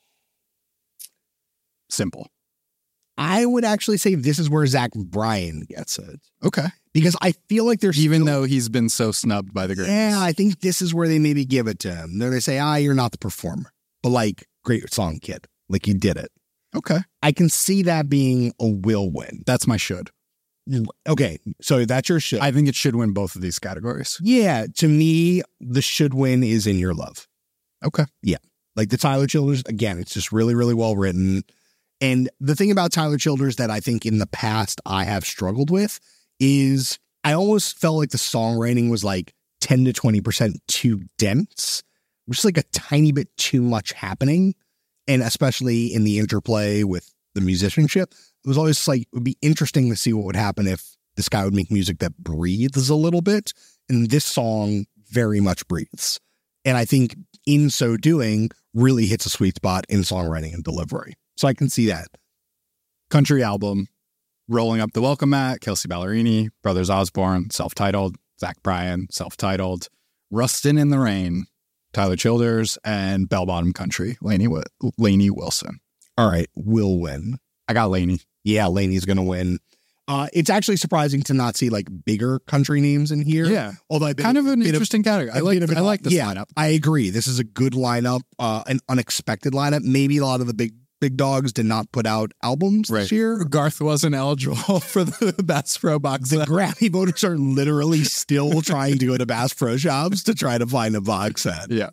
Simple. I would actually say this is where Zach Bryan gets it. Okay. Because I feel like there's Even though he's been so snubbed by the Grammys. Yeah, I think this is where they maybe give it to him. They say, you're not the performer. But like, great song, kid. Like, you did it. Okay. I can see that being a will win. That's my should. Okay, so that's your should. I think it should win both of these categories. Yeah, to me, the should win is In Your Love. Okay. Yeah. Like the Tyler Childers, again, it's just really, really well written. And the thing about Tyler Childers that I think in the past I have struggled with is I almost felt like the songwriting was like 10 to 20% too dense, which is like a tiny bit too much happening. And especially in the interplay with the musicianship, it was always like, it would be interesting to see what would happen if this guy would make music that breathes a little bit. And this song very much breathes. And I think in so doing really hits a sweet spot in songwriting and delivery. So I can see that. Country album, Rolling Up the Welcome Mat, Kelsey Ballerini, Brothers Osborne, self-titled, Zach Bryan, self-titled, Rustin' in the Rain, Tyler Childers, and Bell Bottom Country, Lainey Wilson. All right, will win. I got Lainey. Yeah, Lainey's going to win. It's actually surprising to not see like bigger country names in here. Yeah. Although I've been kind of an interesting category. I like this lineup. I agree. This is a good lineup, an unexpected lineup. Maybe a lot of the big dogs did not put out albums this year. Garth wasn't eligible for the Bass Pro box. The Grammy voters are literally still trying to go to Bass Pro Shops to try to find a box set. Yeah.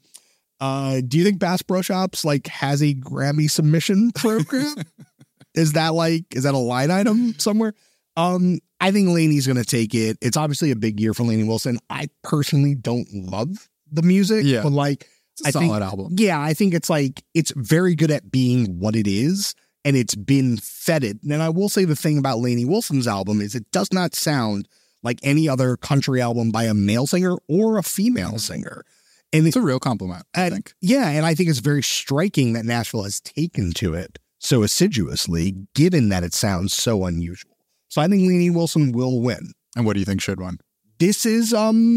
Do you think Bass Pro Shops like has a Grammy submission program? Is that a line item somewhere? I think Lainey's going to take it. It's obviously a big year for Lainey Wilson. I personally don't love the music, but like, it's a solid album. Yeah, I think it's like, it's very good at being what it is, and it's been feted. And I will say the thing about Lainey Wilson's album is it does not sound like any other country album by a male singer or a female singer. And it's a real compliment, I think. Yeah, and I think it's very striking that Nashville has taken to it so assiduously, given that it sounds so unusual. So I think Lainey Wilson will win. And what do you think should win? This is,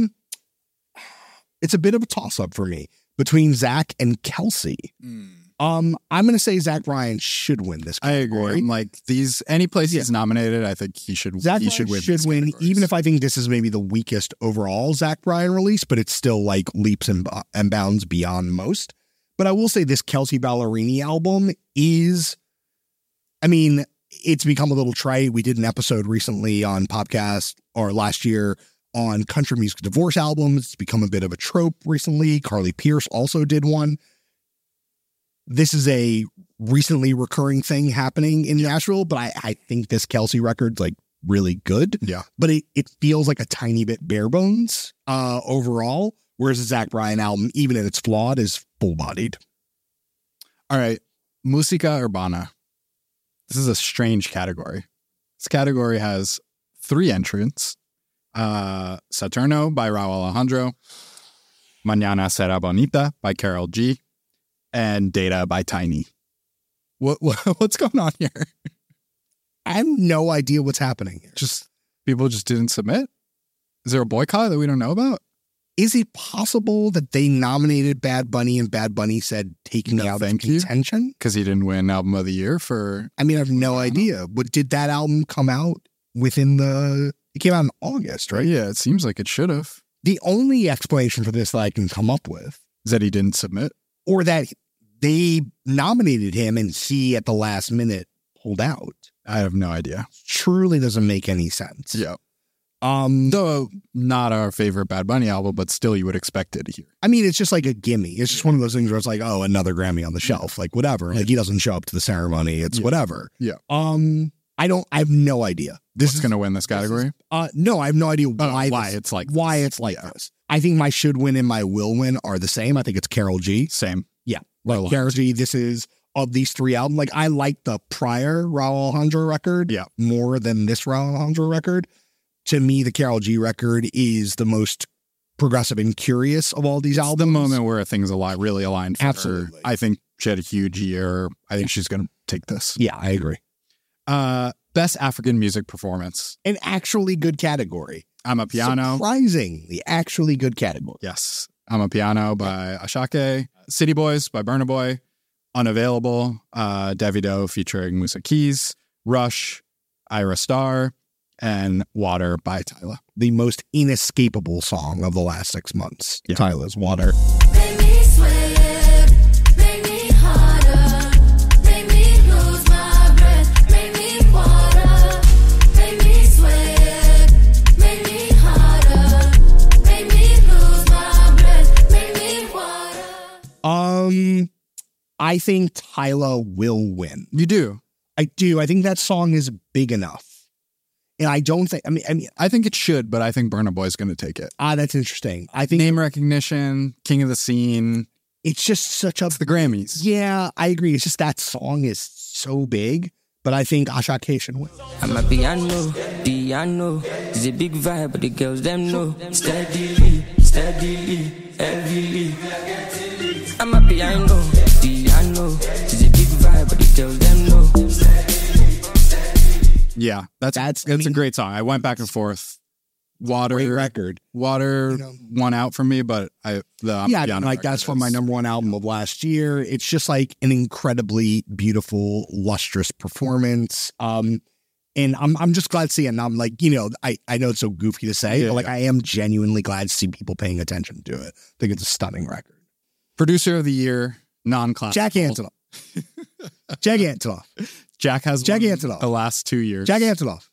it's a bit of a toss-up for me between Zach and Kelsey. I'm going to say Zach Bryan should win this category. I agree. Like any place he's nominated, I think he should Zach he should win. Should win, even if I think this is maybe the weakest overall Zach Bryan release, but it's still like leaps and bounds beyond most. But I will say this Kelsey Ballerini album is, I mean, it's become a little trite. We did an episode recently on Popcast or last year on country music divorce albums. It's become a bit of a trope recently. Carly Pierce also did one. This is a recently recurring thing happening in Nashville, but I think this Kelsey record's like really good. Yeah. But it feels like a tiny bit bare bones overall, whereas the Zach Bryan album, even if it's flawed, is full-bodied. All right. Musica Urbana. This is a strange category. This category has 3 entrants. Saturno by Raul Alejandro, Mañana Será Bonita by Karol G, and Data by Tiny. What's going on here? I have no idea what's happening here. Just people just didn't submit? Is there a boycott that we don't know about? Is it possible that they nominated Bad Bunny and Bad Bunny said taking out of contention? Because he didn't win Album of the Year for... I mean, I have no idea. But did that album come out within it came out in August, right? Yeah, it seems like it should have. The only explanation for this that I can come up with is that he didn't submit. Or that they nominated him and he at the last minute pulled out. I have no idea. Truly doesn't make any sense. Yeah. Though not our favorite Bad Bunny album, but still you would expect it here. I mean, it's just like a gimme. It's just one of those things where it's like, oh, another Grammy on the shelf, like whatever. Like he doesn't show up to the ceremony. It's whatever. Yeah. I have no idea. This is going to win this category? No, I have no idea why it's like this. I think my should win and my will win are the same. I think it's Karol G. Same. Yeah. Like Karol G, this is of these 3 albums. Like I like the prior Raul Alejandro record more than this Raul Alejandro record. To me, the Karol G record is the most progressive and curious of all these albums. The moment where things really aligned for Absolutely. her. I think she had a huge year. I think she's going to take this. Yeah, I agree. Best African music performance. An actually good category. I'm a Piano. Surprisingly, actually good category. Yes. I'm a Piano by Ashake. City Boys by Burna Boy. Unavailable. Davido featuring Musa Keys. Rush. Ira Star. And Water by Tyla. The most inescapable song of the last 6 months. Yeah. Tyla's Water. Make me sweat, make me harder, make me lose my breath, make me water, make me sweat, make me harder, make me lose my breath, make me water. I think Tyla will win. You do? I do. I think that song is big enough. And I don't think, I think it should, but I think Burna Boy's going to take it. That's interesting. I think name recognition, king of the scene. It's just such a... It's the Grammys. Yeah, I agree. It's just that song is so big, but I think Ashake should win. I'm a piano is a big vibe, but the girls them know. Steadily, heavily. I'm a piano is a big vibe, but the girls them know. Yeah, that's a great song. I went back and forth. Water great record. Water won out for me, but that's from my number one album of last year. It's just like an incredibly beautiful, lustrous performance. And I'm just glad to see it. And I'm like, I know it's so goofy to say, but I am genuinely glad to see people paying attention to it. I think it's a stunning record. Producer of the year, non-classical. Jack Antonoff. Jack Antonoff. Jack has Jack Antonoff. The last 2 years. Jack Antonoff.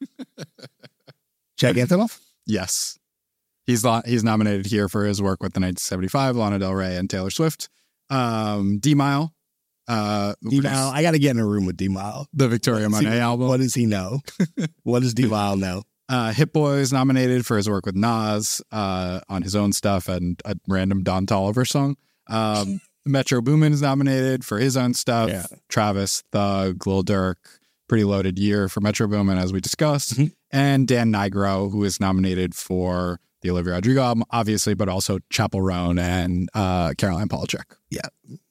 Jack Antonoff? Yes. He's nominated here for his work with the 1975, Lana Del Rey, and Taylor Swift. D-Mile. D-Mile. I got to get in a room with D-Mile. The Victoria Monet album. What does he know? What does D-Mile know? Hit Boy is nominated for his work with Nas on his own stuff and a random Don Toliver song. Metro Boomin is nominated for his own stuff. Yeah. Travis, Thug, Lil Durk. Pretty loaded year for Metro Boomin, as we discussed. Mm-hmm. And Dan Nigro, who is nominated for the Olivia Rodrigo album, obviously, but also Chappell Roan and Caroline Polachek. Yeah.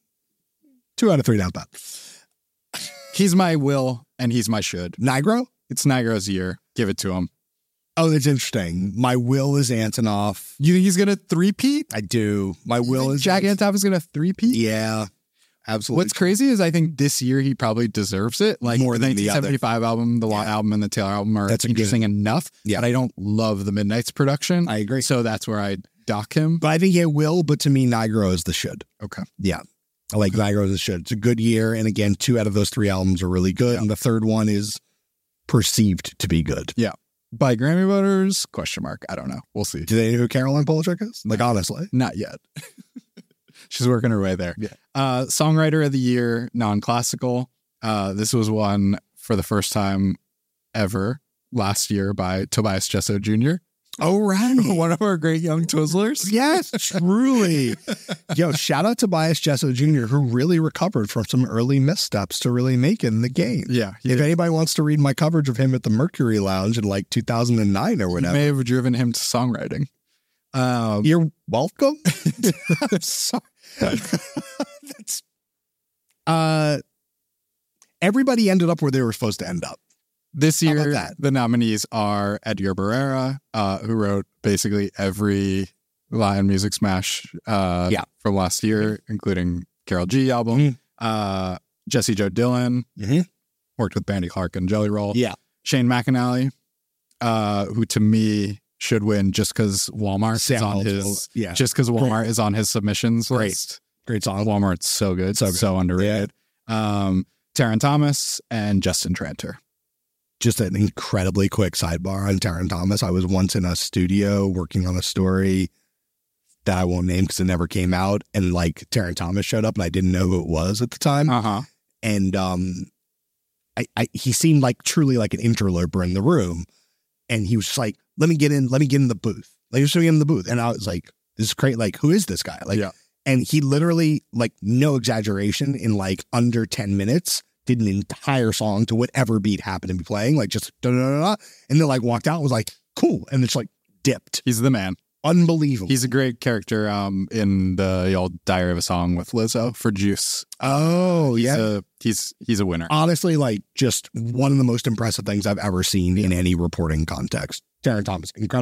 2 out of 3 not bad. He's my will and he's my should. Nigro? It's Nigro's year. Give it to him. Oh, that's interesting. My will is Antonoff. You think he's going to three-peat? I do. My will is... Jack Antonoff is going to three-peat? Yeah, absolutely. What's crazy is I think this year he probably deserves it. Like more the than 1975 album, the Lot album, and the Taylor album are interesting enough. Yeah. But I don't love the Midnight's production. I agree. So that's where I dock him. But I think he will, but to me, Nigro is the should. Okay. Yeah. I like Nigro as the should. It's a good year. And again, 2 out of those 3 albums are really good. Yeah. And the third one is perceived to be good. Yeah. By Grammy voters? ? I don't know. We'll see. Do they know who Caroline Polachek is? Like, honestly. Not yet. She's working her way there. Yeah. Songwriter of the year, non-classical. This was won for the first time ever last year by Tobias Jesso Jr. Oh, right. One of our great young Twizzlers. Yes, truly. Yo, shout out to Tobias Jesso Jr., who really recovered from some early missteps to really make it in the game. Yeah. If anybody wants to read my coverage of him at the Mercury Lounge in like 2009 or whatever. You may have driven him to songwriting. You're welcome. I'm sorry. Everybody ended up where they were supposed to end up. This year, the nominees are Edgar Barrera, who wrote basically every Lion Music Smash from last year, including Karol G album. Mm-hmm. Jesse Joe Dillon, worked with Brandy Clark and Jelly Roll. Yeah. Shane McAnally, who to me should win just because Walmart is on his just because Walmart is on his submissions list. Great song. Walmart's so good, so underrated. Taran Thomas and Justin Tranter. Just an incredibly quick sidebar on Taran Thomas. I was once in a studio working on a story that I won't name because it never came out. And like Taran Thomas showed up and I didn't know who it was at the time. And he seemed like truly like an interloper in the room. And he was just like, let me get in the booth. Like, just let me get in the booth. And I was like, this is great. Like, who is this guy? Like, and he literally, like, no exaggeration, in like under 10 minutes, did an entire song to whatever beat happened to be playing, like just da-da-da-da, and then like walked out and was like, cool, and it's like dipped. He's the man. Unbelievable. He's a great character in the old Diary of a Song with Lizzo for Juice. Oh, yeah. He's a winner. Honestly, like just one of the most impressive things I've ever seen in any reporting context. Taran Thomas, incredible.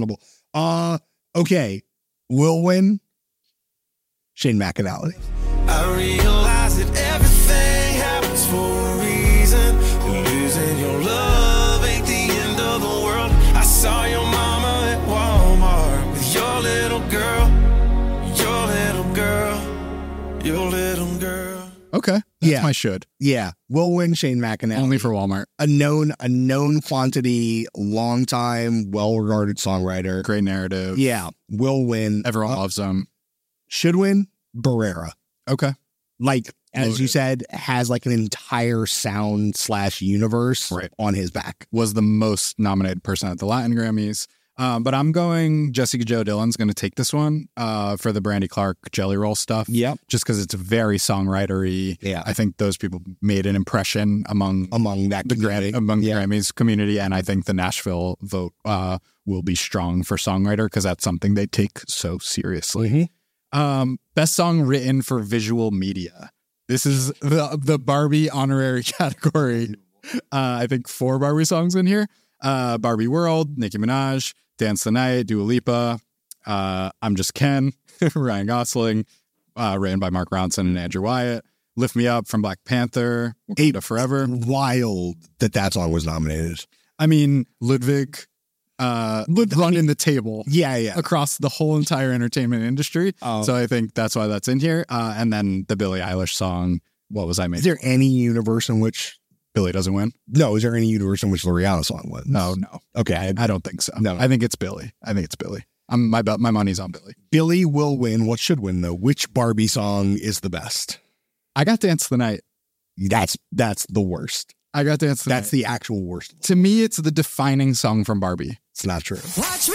Okay. Will win. Shane McAnally. I realize that everything happens for a reason. Losing your love ain't the end of the world. I saw your mama at Walmart with your little girl. Your little girl. Your little girl. Okay. That's my should. Yeah. Will win. Shane McAnally. Only for Walmart. A known quantity, long time, well-regarded songwriter. Great narrative. Yeah. Will win. Everyone loves him. Should win. Barrera. Okay. Like, as you said, has like an entire sound / universe on his back. Was the most nominated person at the Latin Grammys. But I'm going Jessica Joe Dillon's going to take this one for the Brandy Clark Jelly Roll stuff. Yep. Just because it's very songwritery. Yeah. I think those people made an impression among that community. Among the Grammys community. And I think the Nashville vote will be strong for songwriter because that's something they take so seriously. Best song written for visual media. This is the Barbie honorary category. I think 4 Barbie songs in here. Barbie World, Nicki Minaj, Dance the Night, Dua Lipa, I'm Just Ken, Ryan Gosling, written by Mark Ronson and Andrew Wyatt, Lift Me Up from Black Panther, Wakanda Forever. Wild that song was nominated. I mean, Ludwig running the table across the whole entire entertainment industry. So I think that's why that's in here. And then the Billie Eilish song, What Was I Made? Is there any universe in which Billie doesn't win? No. Is there any universe in which the Rihanna song wins? No. Okay. I don't think so. No. I think it's Billie. My money's on Billie. Billie will win. What should win, though? Which Barbie song is the best? I got Dance the Night. That's the worst. I got Dance the Night. That's the actual worst. To me, it's the defining song from Barbie. It's not true. Watch me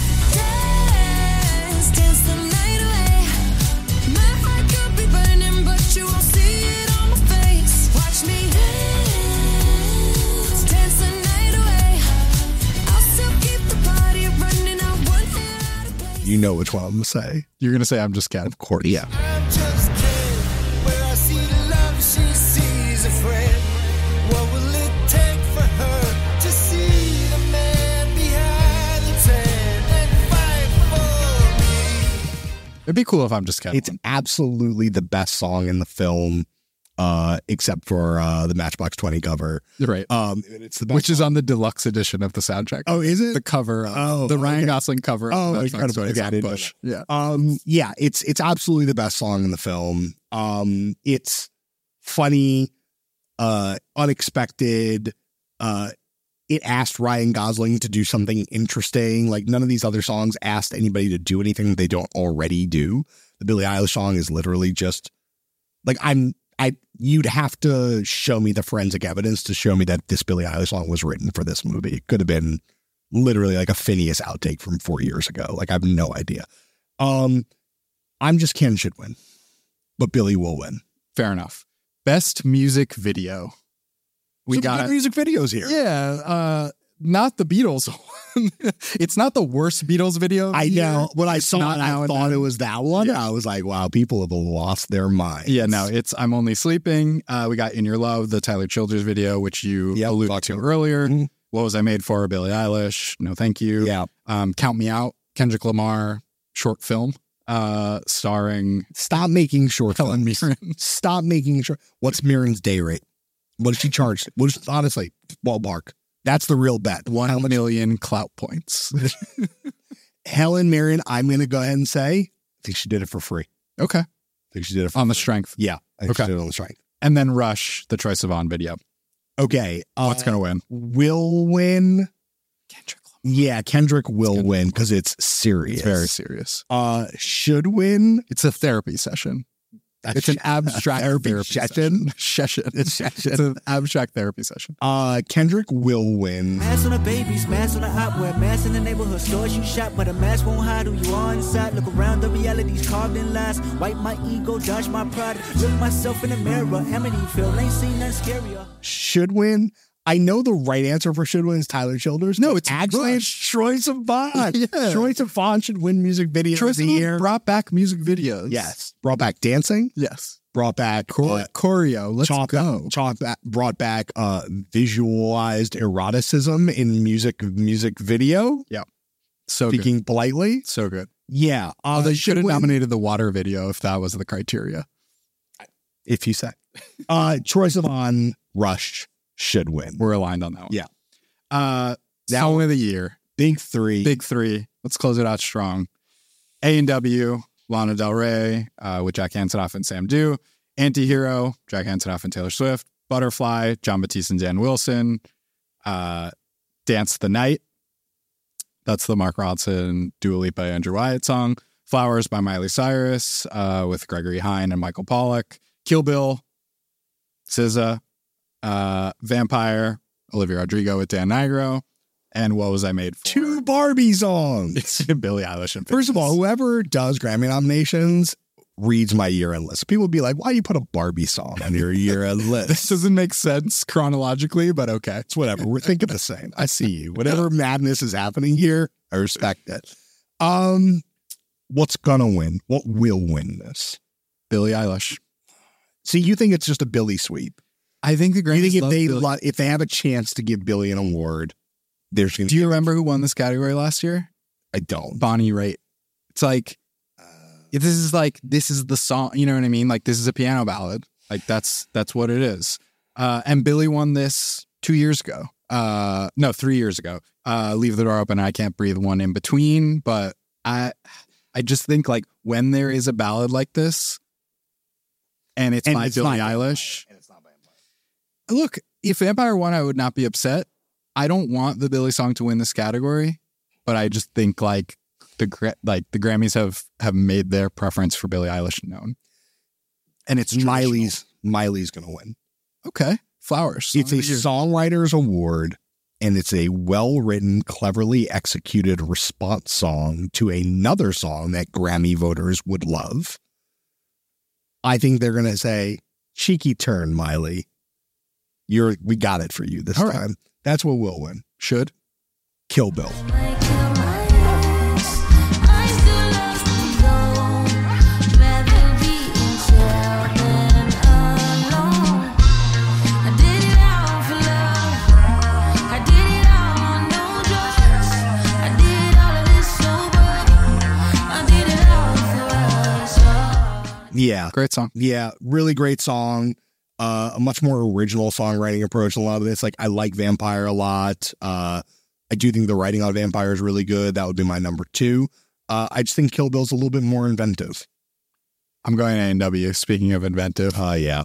dance, dance the night away. My heart could be burning, but you won't see it on my face. Watch me dance, dance the night away. I'll still keep the party running. I want it. You know which one I'm going to say. You're going to say I'm Just Ken. Of course. Yeah. I'm just Ken. Where I see love, she sees a friend. What will it take for her to see the man behind the tent and fight for me? It'd be cool if I'm Just Ken. It's absolutely the best song in the film, except for the Matchbox 20 cover. Right. It's the best Which is on the deluxe edition of the soundtrack. Oh, is it? The cover. The Ryan Gosling cover. Oh, of incredible. Matchbox 20 Okay, I didn't know Bush. that. Yeah. Yeah, it's absolutely the best song in the film. It's funny, unexpected. It asked Ryan Gosling to do something interesting. Like, none of these other songs asked anybody to do anything they don't already do. The Billie Eilish song is literally just like, you'd have to show me the forensic evidence to show me that this Billie Eilish song was written for this movie. It could have been literally like a Phineas outtake from 4 years ago. Like, I have no idea. I'm Just Ken should win, but Billie will win. Fair enough. Best music video. We got good music videos here. Yeah. Not the Beatles one. It's not the worst Beatles video. I know. When I saw not it, I thought it was that one. Yeah. I was like, wow, people have lost their minds. Yeah, no, it's I'm Only Sleeping. We got In Your Love, the Tyler Childers video, which you alluded to earlier. Mm-hmm. What Was I Made For? Billie Eilish. No, thank you. Yeah. Count Me Out, Kendrick Lamar, short film, starring Stop making short Helen films. Mirren. Stop making short. What's Mirren's day rate? What does she charge? Honestly, ballpark. That's the real bet. 1 million clout points. Helen Mirren, I'm going to go ahead and say, I think she did it for free. Okay. I think she did it for On the free. strength. Yeah. I think Okay. she did it on the strength. And then Rush, the Troye Sivan video. Okay. What's going to win? Will win. Kendrick Lamar. Yeah, Kendrick will win because it's serious. It's very serious. Should win. It's a therapy session. It's an abstract therapy session. It's an abstract therapy session. Kendrick will win. Mass on the babies, mass on the op, wear mass in the neighborhood stores you shop, but a mask won't hide who you are inside. Look around, the reality's carved in lies. Wipe my ego, dodge my pride. Look myself in the mirror, Amityville, ain't seen nothing scarier. Should win. I know the right answer for should win is Tyler Childers. No, it's actually Rush. Troye Sivan. Yeah. Troye Sivan should win music video Troye of the Sivan year. brought back music videos. Yes. Brought back dancing. Yes. Brought back choreo. Let's go. Brought back visualized eroticism in music video. Yeah. So speaking politely. So good. Yeah. They should have nominated the water video if that was the criteria. If you say. Troye Sivan, Rush should win. We're aligned on that one. Yeah. Song of the year. Big three. Let's close it out strong. A&W, Lana Del Rey, with Jack Antonoff and Sam Dew. Antihero, Jack Antonoff and Taylor Swift. Butterfly, John Batiste and Dan Wilson. Dance the Night. That's the Mark Ronson, Dua Lipa, Andrew Wyatt song. Flowers by Miley Cyrus with Gregory Hine and Michael Pollack. Kill Bill, SZA. Vampire, Olivia Rodrigo with Dan Nigro. And What Was I Made For? 2 Barbie songs. Billie Eilish and First of all, whoever does Grammy nominations reads my year-end list. People would be like, why do you put a Barbie song on your year-end list? This doesn't make sense chronologically, but okay. It's whatever. We're thinking the same. I see you. Whatever madness is happening here, I respect it. What's gonna win? What will win this? Billie Eilish. See, you think it's just a Billie sweep? I think the Grammys You think if they have a chance to give Billie an award, there's going to. Do you remember who won this category last year? I don't. Bonnie Raitt. It's like this is the song. You know what I mean? Like this is a piano ballad. Like that's what it is. And Billie won this 2 years ago. 3 years ago. Leave the Door Open. I Can't Breathe. One in between. But I just think like when there is a ballad like this, and it's by Billie Eilish. And it's not by Vampire. Look, if Vampire won, I would not be upset. I don't want the Billie song to win this category, but I just think like the Grammys have made their preference for Billie Eilish known, and it's Miley's going to win. Okay, Flowers. It's a songwriter's award, and it's a well-written, cleverly executed response song to another song that Grammy voters would love. I think they're going to say, cheeky turn, Miley. We got it for you this time. That's what will win. Should. Kill Bill. Yeah. Great song. Yeah. Really great song. A much more original songwriting approach. A lot of this, like I like Vampire a lot. I do think the writing on Vampire is really good. That would be my number 2. I just think Kill Bill's a little bit more inventive. I'm going A&W. Speaking of inventive. Yeah.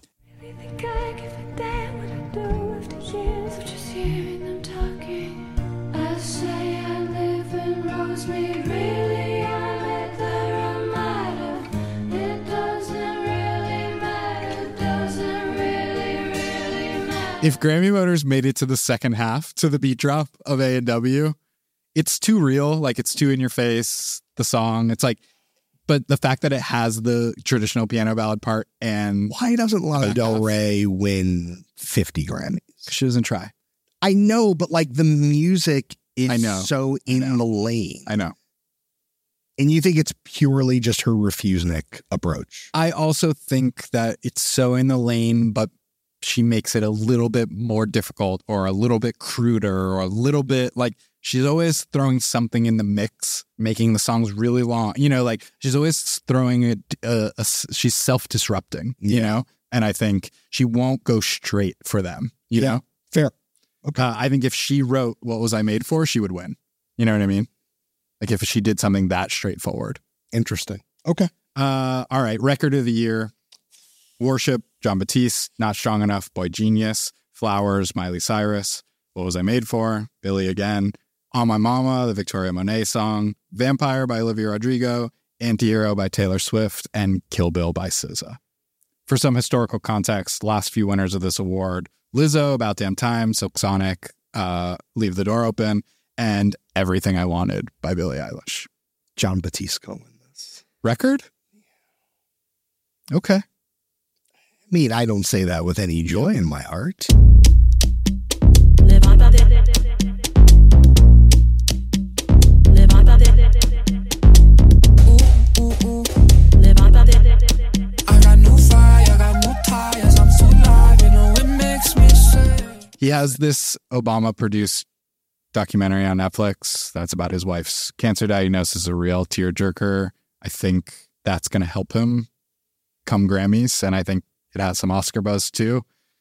If Grammy voters made it to the second half, to the beat drop of A&W, it's too real. Like, it's too in your face, the song. It's like, but the fact that it has the traditional piano ballad part and... Why doesn't Lana Del Rey win 50 Grammys? She doesn't try. I know, but like the music is so in the lane. I know. And you think it's purely just her Refusnik approach? I also think that it's so in the lane, but she makes it a little bit more difficult or a little bit cruder or a little bit like she's always throwing something in the mix, making the songs really long. You know, like she's always throwing she's self-disrupting, you know? And I think she won't go straight for them, you know? Fair. Okay. I think if she wrote What Was I Made For, she would win. You know what I mean? Like if she did something that straightforward. Interesting. Okay. All right. Record of the year. Worship, John Batiste, Not Strong Enough, Boy Genius, Flowers, Miley Cyrus, What Was I Made For, Billie again, On My Mama, the Victoria Monet song, Vampire by Olivia Rodrigo, Antihero by Taylor Swift, and Kill Bill by SZA. For some historical context, last few winners of this award, Lizzo, About Damn Time, Silk Sonic, Leave the Door Open, and Everything I Wanted by Billie Eilish. John Batiste going win this. Record? Okay. I mean, I don't say that with any joy in my heart. He has this Obama-produced documentary on Netflix. That's about his wife's cancer diagnosis, a real tearjerker. I think that's going to help him come Grammys, and I think it has some Oscar buzz too.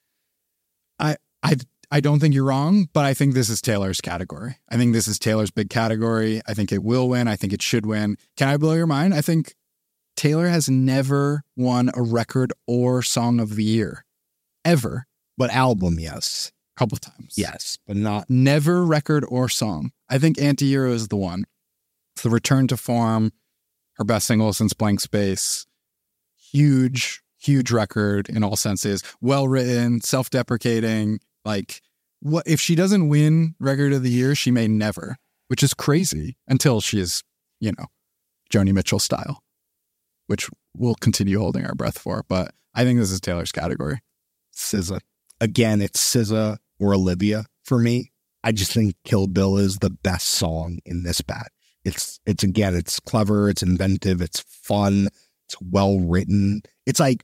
I don't think you're wrong, but I think this is Taylor's category. I think this is Taylor's big category. I think it will win. I think it should win. Can I blow your mind? I think Taylor has never won a record or song of the year, ever. But album, yes. A couple times. Yes, but not. Never record or song. I think Anti-Hero is the one. It's the return to form, her best single since Blank Space. Huge record in all senses. Well written, self-deprecating. Like, what if she doesn't win record of the year, she may never, which is crazy until she is, Joni Mitchell style, which we'll continue holding our breath for. But I think this is Taylor's category. SZA. Again, it's SZA or Olivia for me. I just think Kill Bill is the best song in this batch. It's clever, it's inventive, it's fun, it's well written. It's like,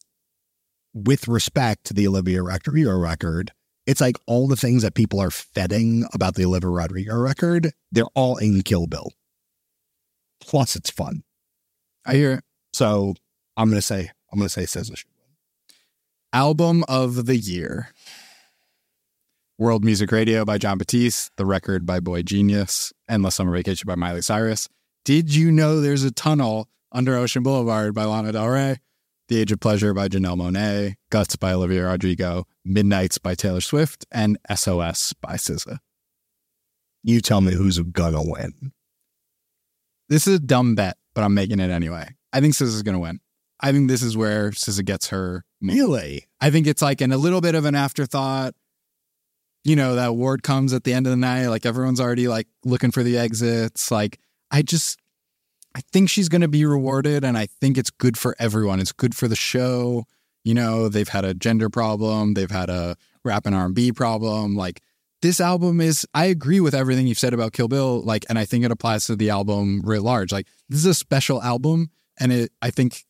with respect to the Olivia Rodrigo record, it's like all the things that people are feting about the Olivia Rodrigo record, they're all in Kill Bill. Plus, it's fun. I hear it. So I'm gonna say SZA should win. Album of the year: World Music Radio by Jon Batiste, The Record by Boy Genius, Endless Summer Vacation by Miley Cyrus. Did you know there's a tunnel under Ocean Boulevard by Lana Del Rey? The Age of Pleasure by Janelle Monáe, Guts by Olivia Rodrigo, Midnights by Taylor Swift, and SOS by SZA. You tell me who's gonna win. This is a dumb bet, but I'm making it anyway. I think SZA's gonna win. I think this is where SZA gets her. Really? I think it's like a little bit of an afterthought. That award comes at the end of the night. Like everyone's already like looking for the exits. Like I think she's going to be rewarded, and I think it's good for everyone. It's good for the show. They've had a gender problem. They've had a rap and R&B problem. Like, this album I agree with everything you've said about Kill Bill, like, and I think it applies to the album writ large. Like, this is a special album, and I think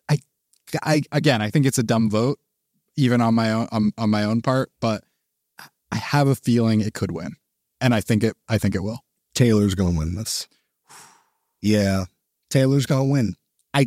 it's a dumb vote, even on my own part, but I have a feeling it could win, and I think it will. Taylor's going to win this. Yeah, Taylor's going to win. I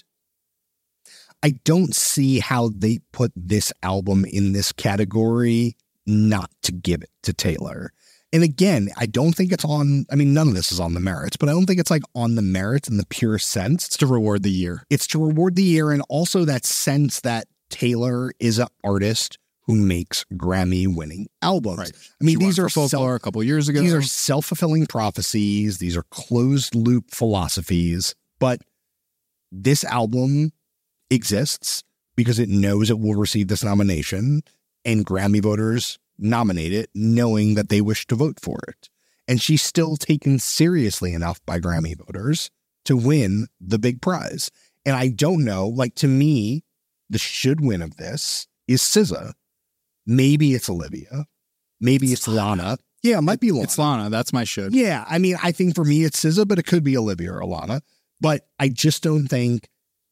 don't see how they put this album in this category not to give it to Taylor. And again, I don't think it's none of this is on the merits, but I don't think it's like on the merits in the pure sense. It's to reward the year. It's to reward the year, and also that sense that Taylor is an artist who makes Grammy-winning albums. Right. These are Folklore a couple years ago. These are self-fulfilling prophecies. These are closed-loop philosophies. But this album exists because it knows it will receive this nomination, and Grammy voters nominate it knowing that they wish to vote for it. And she's still taken seriously enough by Grammy voters to win the big prize. And I don't know, like, to me, the should win of this is SZA. Maybe it's Olivia. Maybe it's Lana. Yeah, it might be Lana. It's Lana. That's my should. Yeah, I think for me it's SZA, but it could be Olivia or Lana. But I just don't think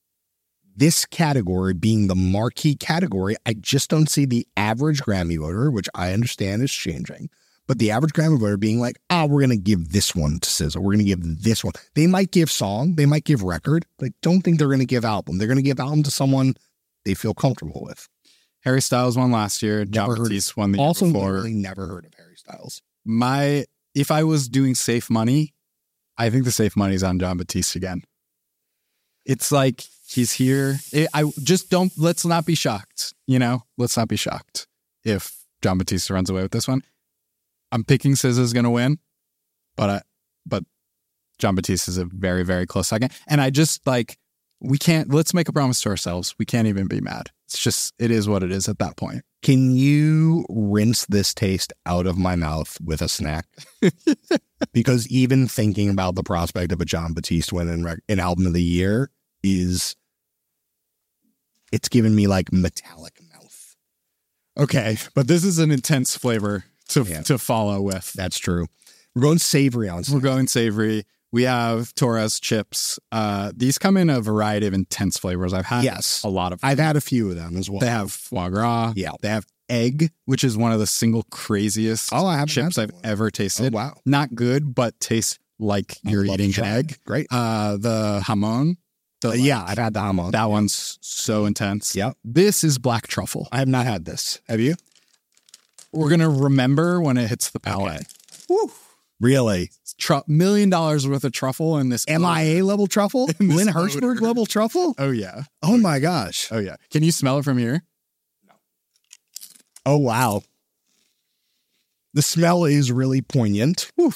this category being the marquee category, I just don't see the average Grammy voter, which I understand is changing, but the average Grammy voter being like, we're going to give this one to SZA. We're going to give this one. They might give song. They might give record, but I don't think they're going to give album. They're going to give album to someone they feel comfortable with. Harry Styles won last year. Jon Batiste won the year before. Also, never heard of Harry Styles. If I was doing safe money, I think the safe money's on Jon Batiste again. It's like he's here. Let's not be shocked. Let's not be shocked if Jon Batiste runs away with this one. I'm picking SZA's going to win, but Jon Batiste is a very, very close second. And I just let's make a promise to ourselves. We can't even be mad. It's just, it is what it is at that point. Can you rinse this taste out of my mouth with a snack? Because even thinking about the prospect of a Jon Batiste winning an album of the year it's giving me like metallic mouth. Okay, but this is an intense flavor to follow with. That's true. We're going savory on. We're going savory. We have Torres chips. These come in a variety of intense flavors. I've had a lot of them. I've had a few of them as well. They have foie gras. Yeah. They have egg, which is one of the single craziest chips I've ever tasted. Oh, wow. Not good, but tastes like you're eating an egg. Great. The jamon. Yeah, I've had the jamon. That one's so intense. Yep. This is black truffle. I have not had this. Have you? We're going to remember when it hits the palate. Woo. Really? $1 million worth of truffle in this. MIA level truffle? Lynn Hirschberg level truffle? Oh, yeah. Oh, my gosh. Oh, yeah. Can you smell it from here? Oh, wow. The smell is really poignant. Woo.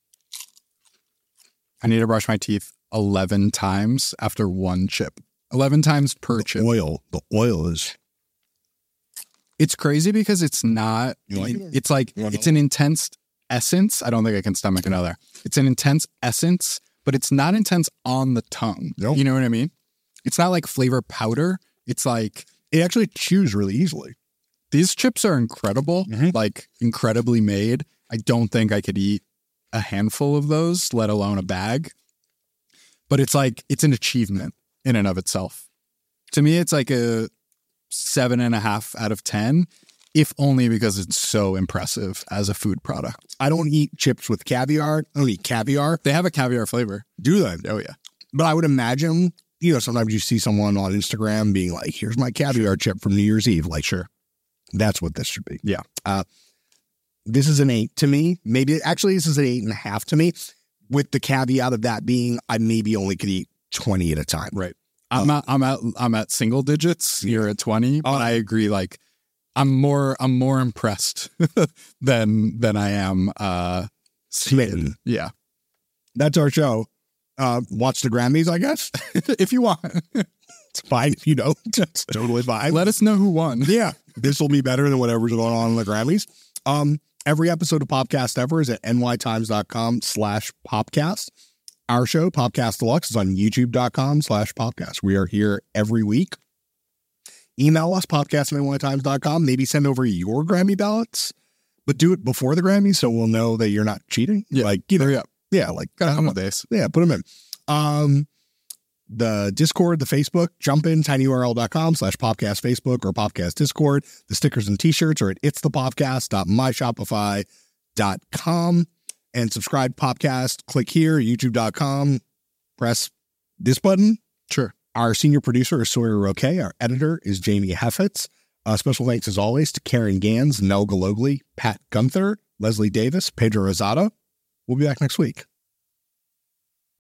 I need to brush my teeth 11 times after one chip. 11 times per chip. The oil is... It's crazy because it's not... It's like, it's an intense essence. I don't think I can stomach another. It's an intense essence, but it's not intense on the tongue. Nope. You know what I mean? It's not like flavor powder. It's like... It actually chews really easily. These chips are incredible, like incredibly made. I don't think I could eat a handful of those, let alone a bag. But it's like, it's an achievement in and of itself. To me, it's like a 7.5 out of 10, if only because it's so impressive as a food product. I don't eat chips with caviar. I don't eat caviar. They have a caviar flavor. Do they? Oh, yeah. But I would imagine, sometimes you see someone on Instagram being like, here's my caviar chip from New Year's Eve. Like, sure. That's what this should be. Yeah. This is an 8 to me. Maybe, actually, this is an 8.5 to me, with the caveat of that being I maybe only could eat 20 at a time. Right. I'm at single digits. You're at 20, but I agree. Like, I'm more impressed than I am smitten. Yeah. That's our show. Watch the Grammys, I guess, if you want. It's fine if you don't. It's totally fine. Let us know who won. Yeah. This will be better than whatever's going on in the Grammys. Every episode of Popcast ever is at nytimes.com/popcast. Our show, Popcast Deluxe, is on youtube.com/popcast. We are here every week. Email us, popcast@nytimes.com. Maybe send over your Grammy ballots, but do it before the Grammys so we'll know that you're not cheating. Yeah. Like, yeah, like, got a days. Yeah, put them in. The Discord, the Facebook, jump in, tinyurl.com/popcast Facebook or Popcast Discord. The stickers and t-shirts are at itsthepopcast.myshopify.com. And subscribe to Popcast. Click here, youtube.com. Press this button. Sure. Our senior producer is Sawyer Roque. Our editor is Jamie Heffitz. Special thanks, as always, to Karen Gans, Nell Galogli, Pat Gunther, Leslie Davis, Pedro Rosado. We'll be back next week.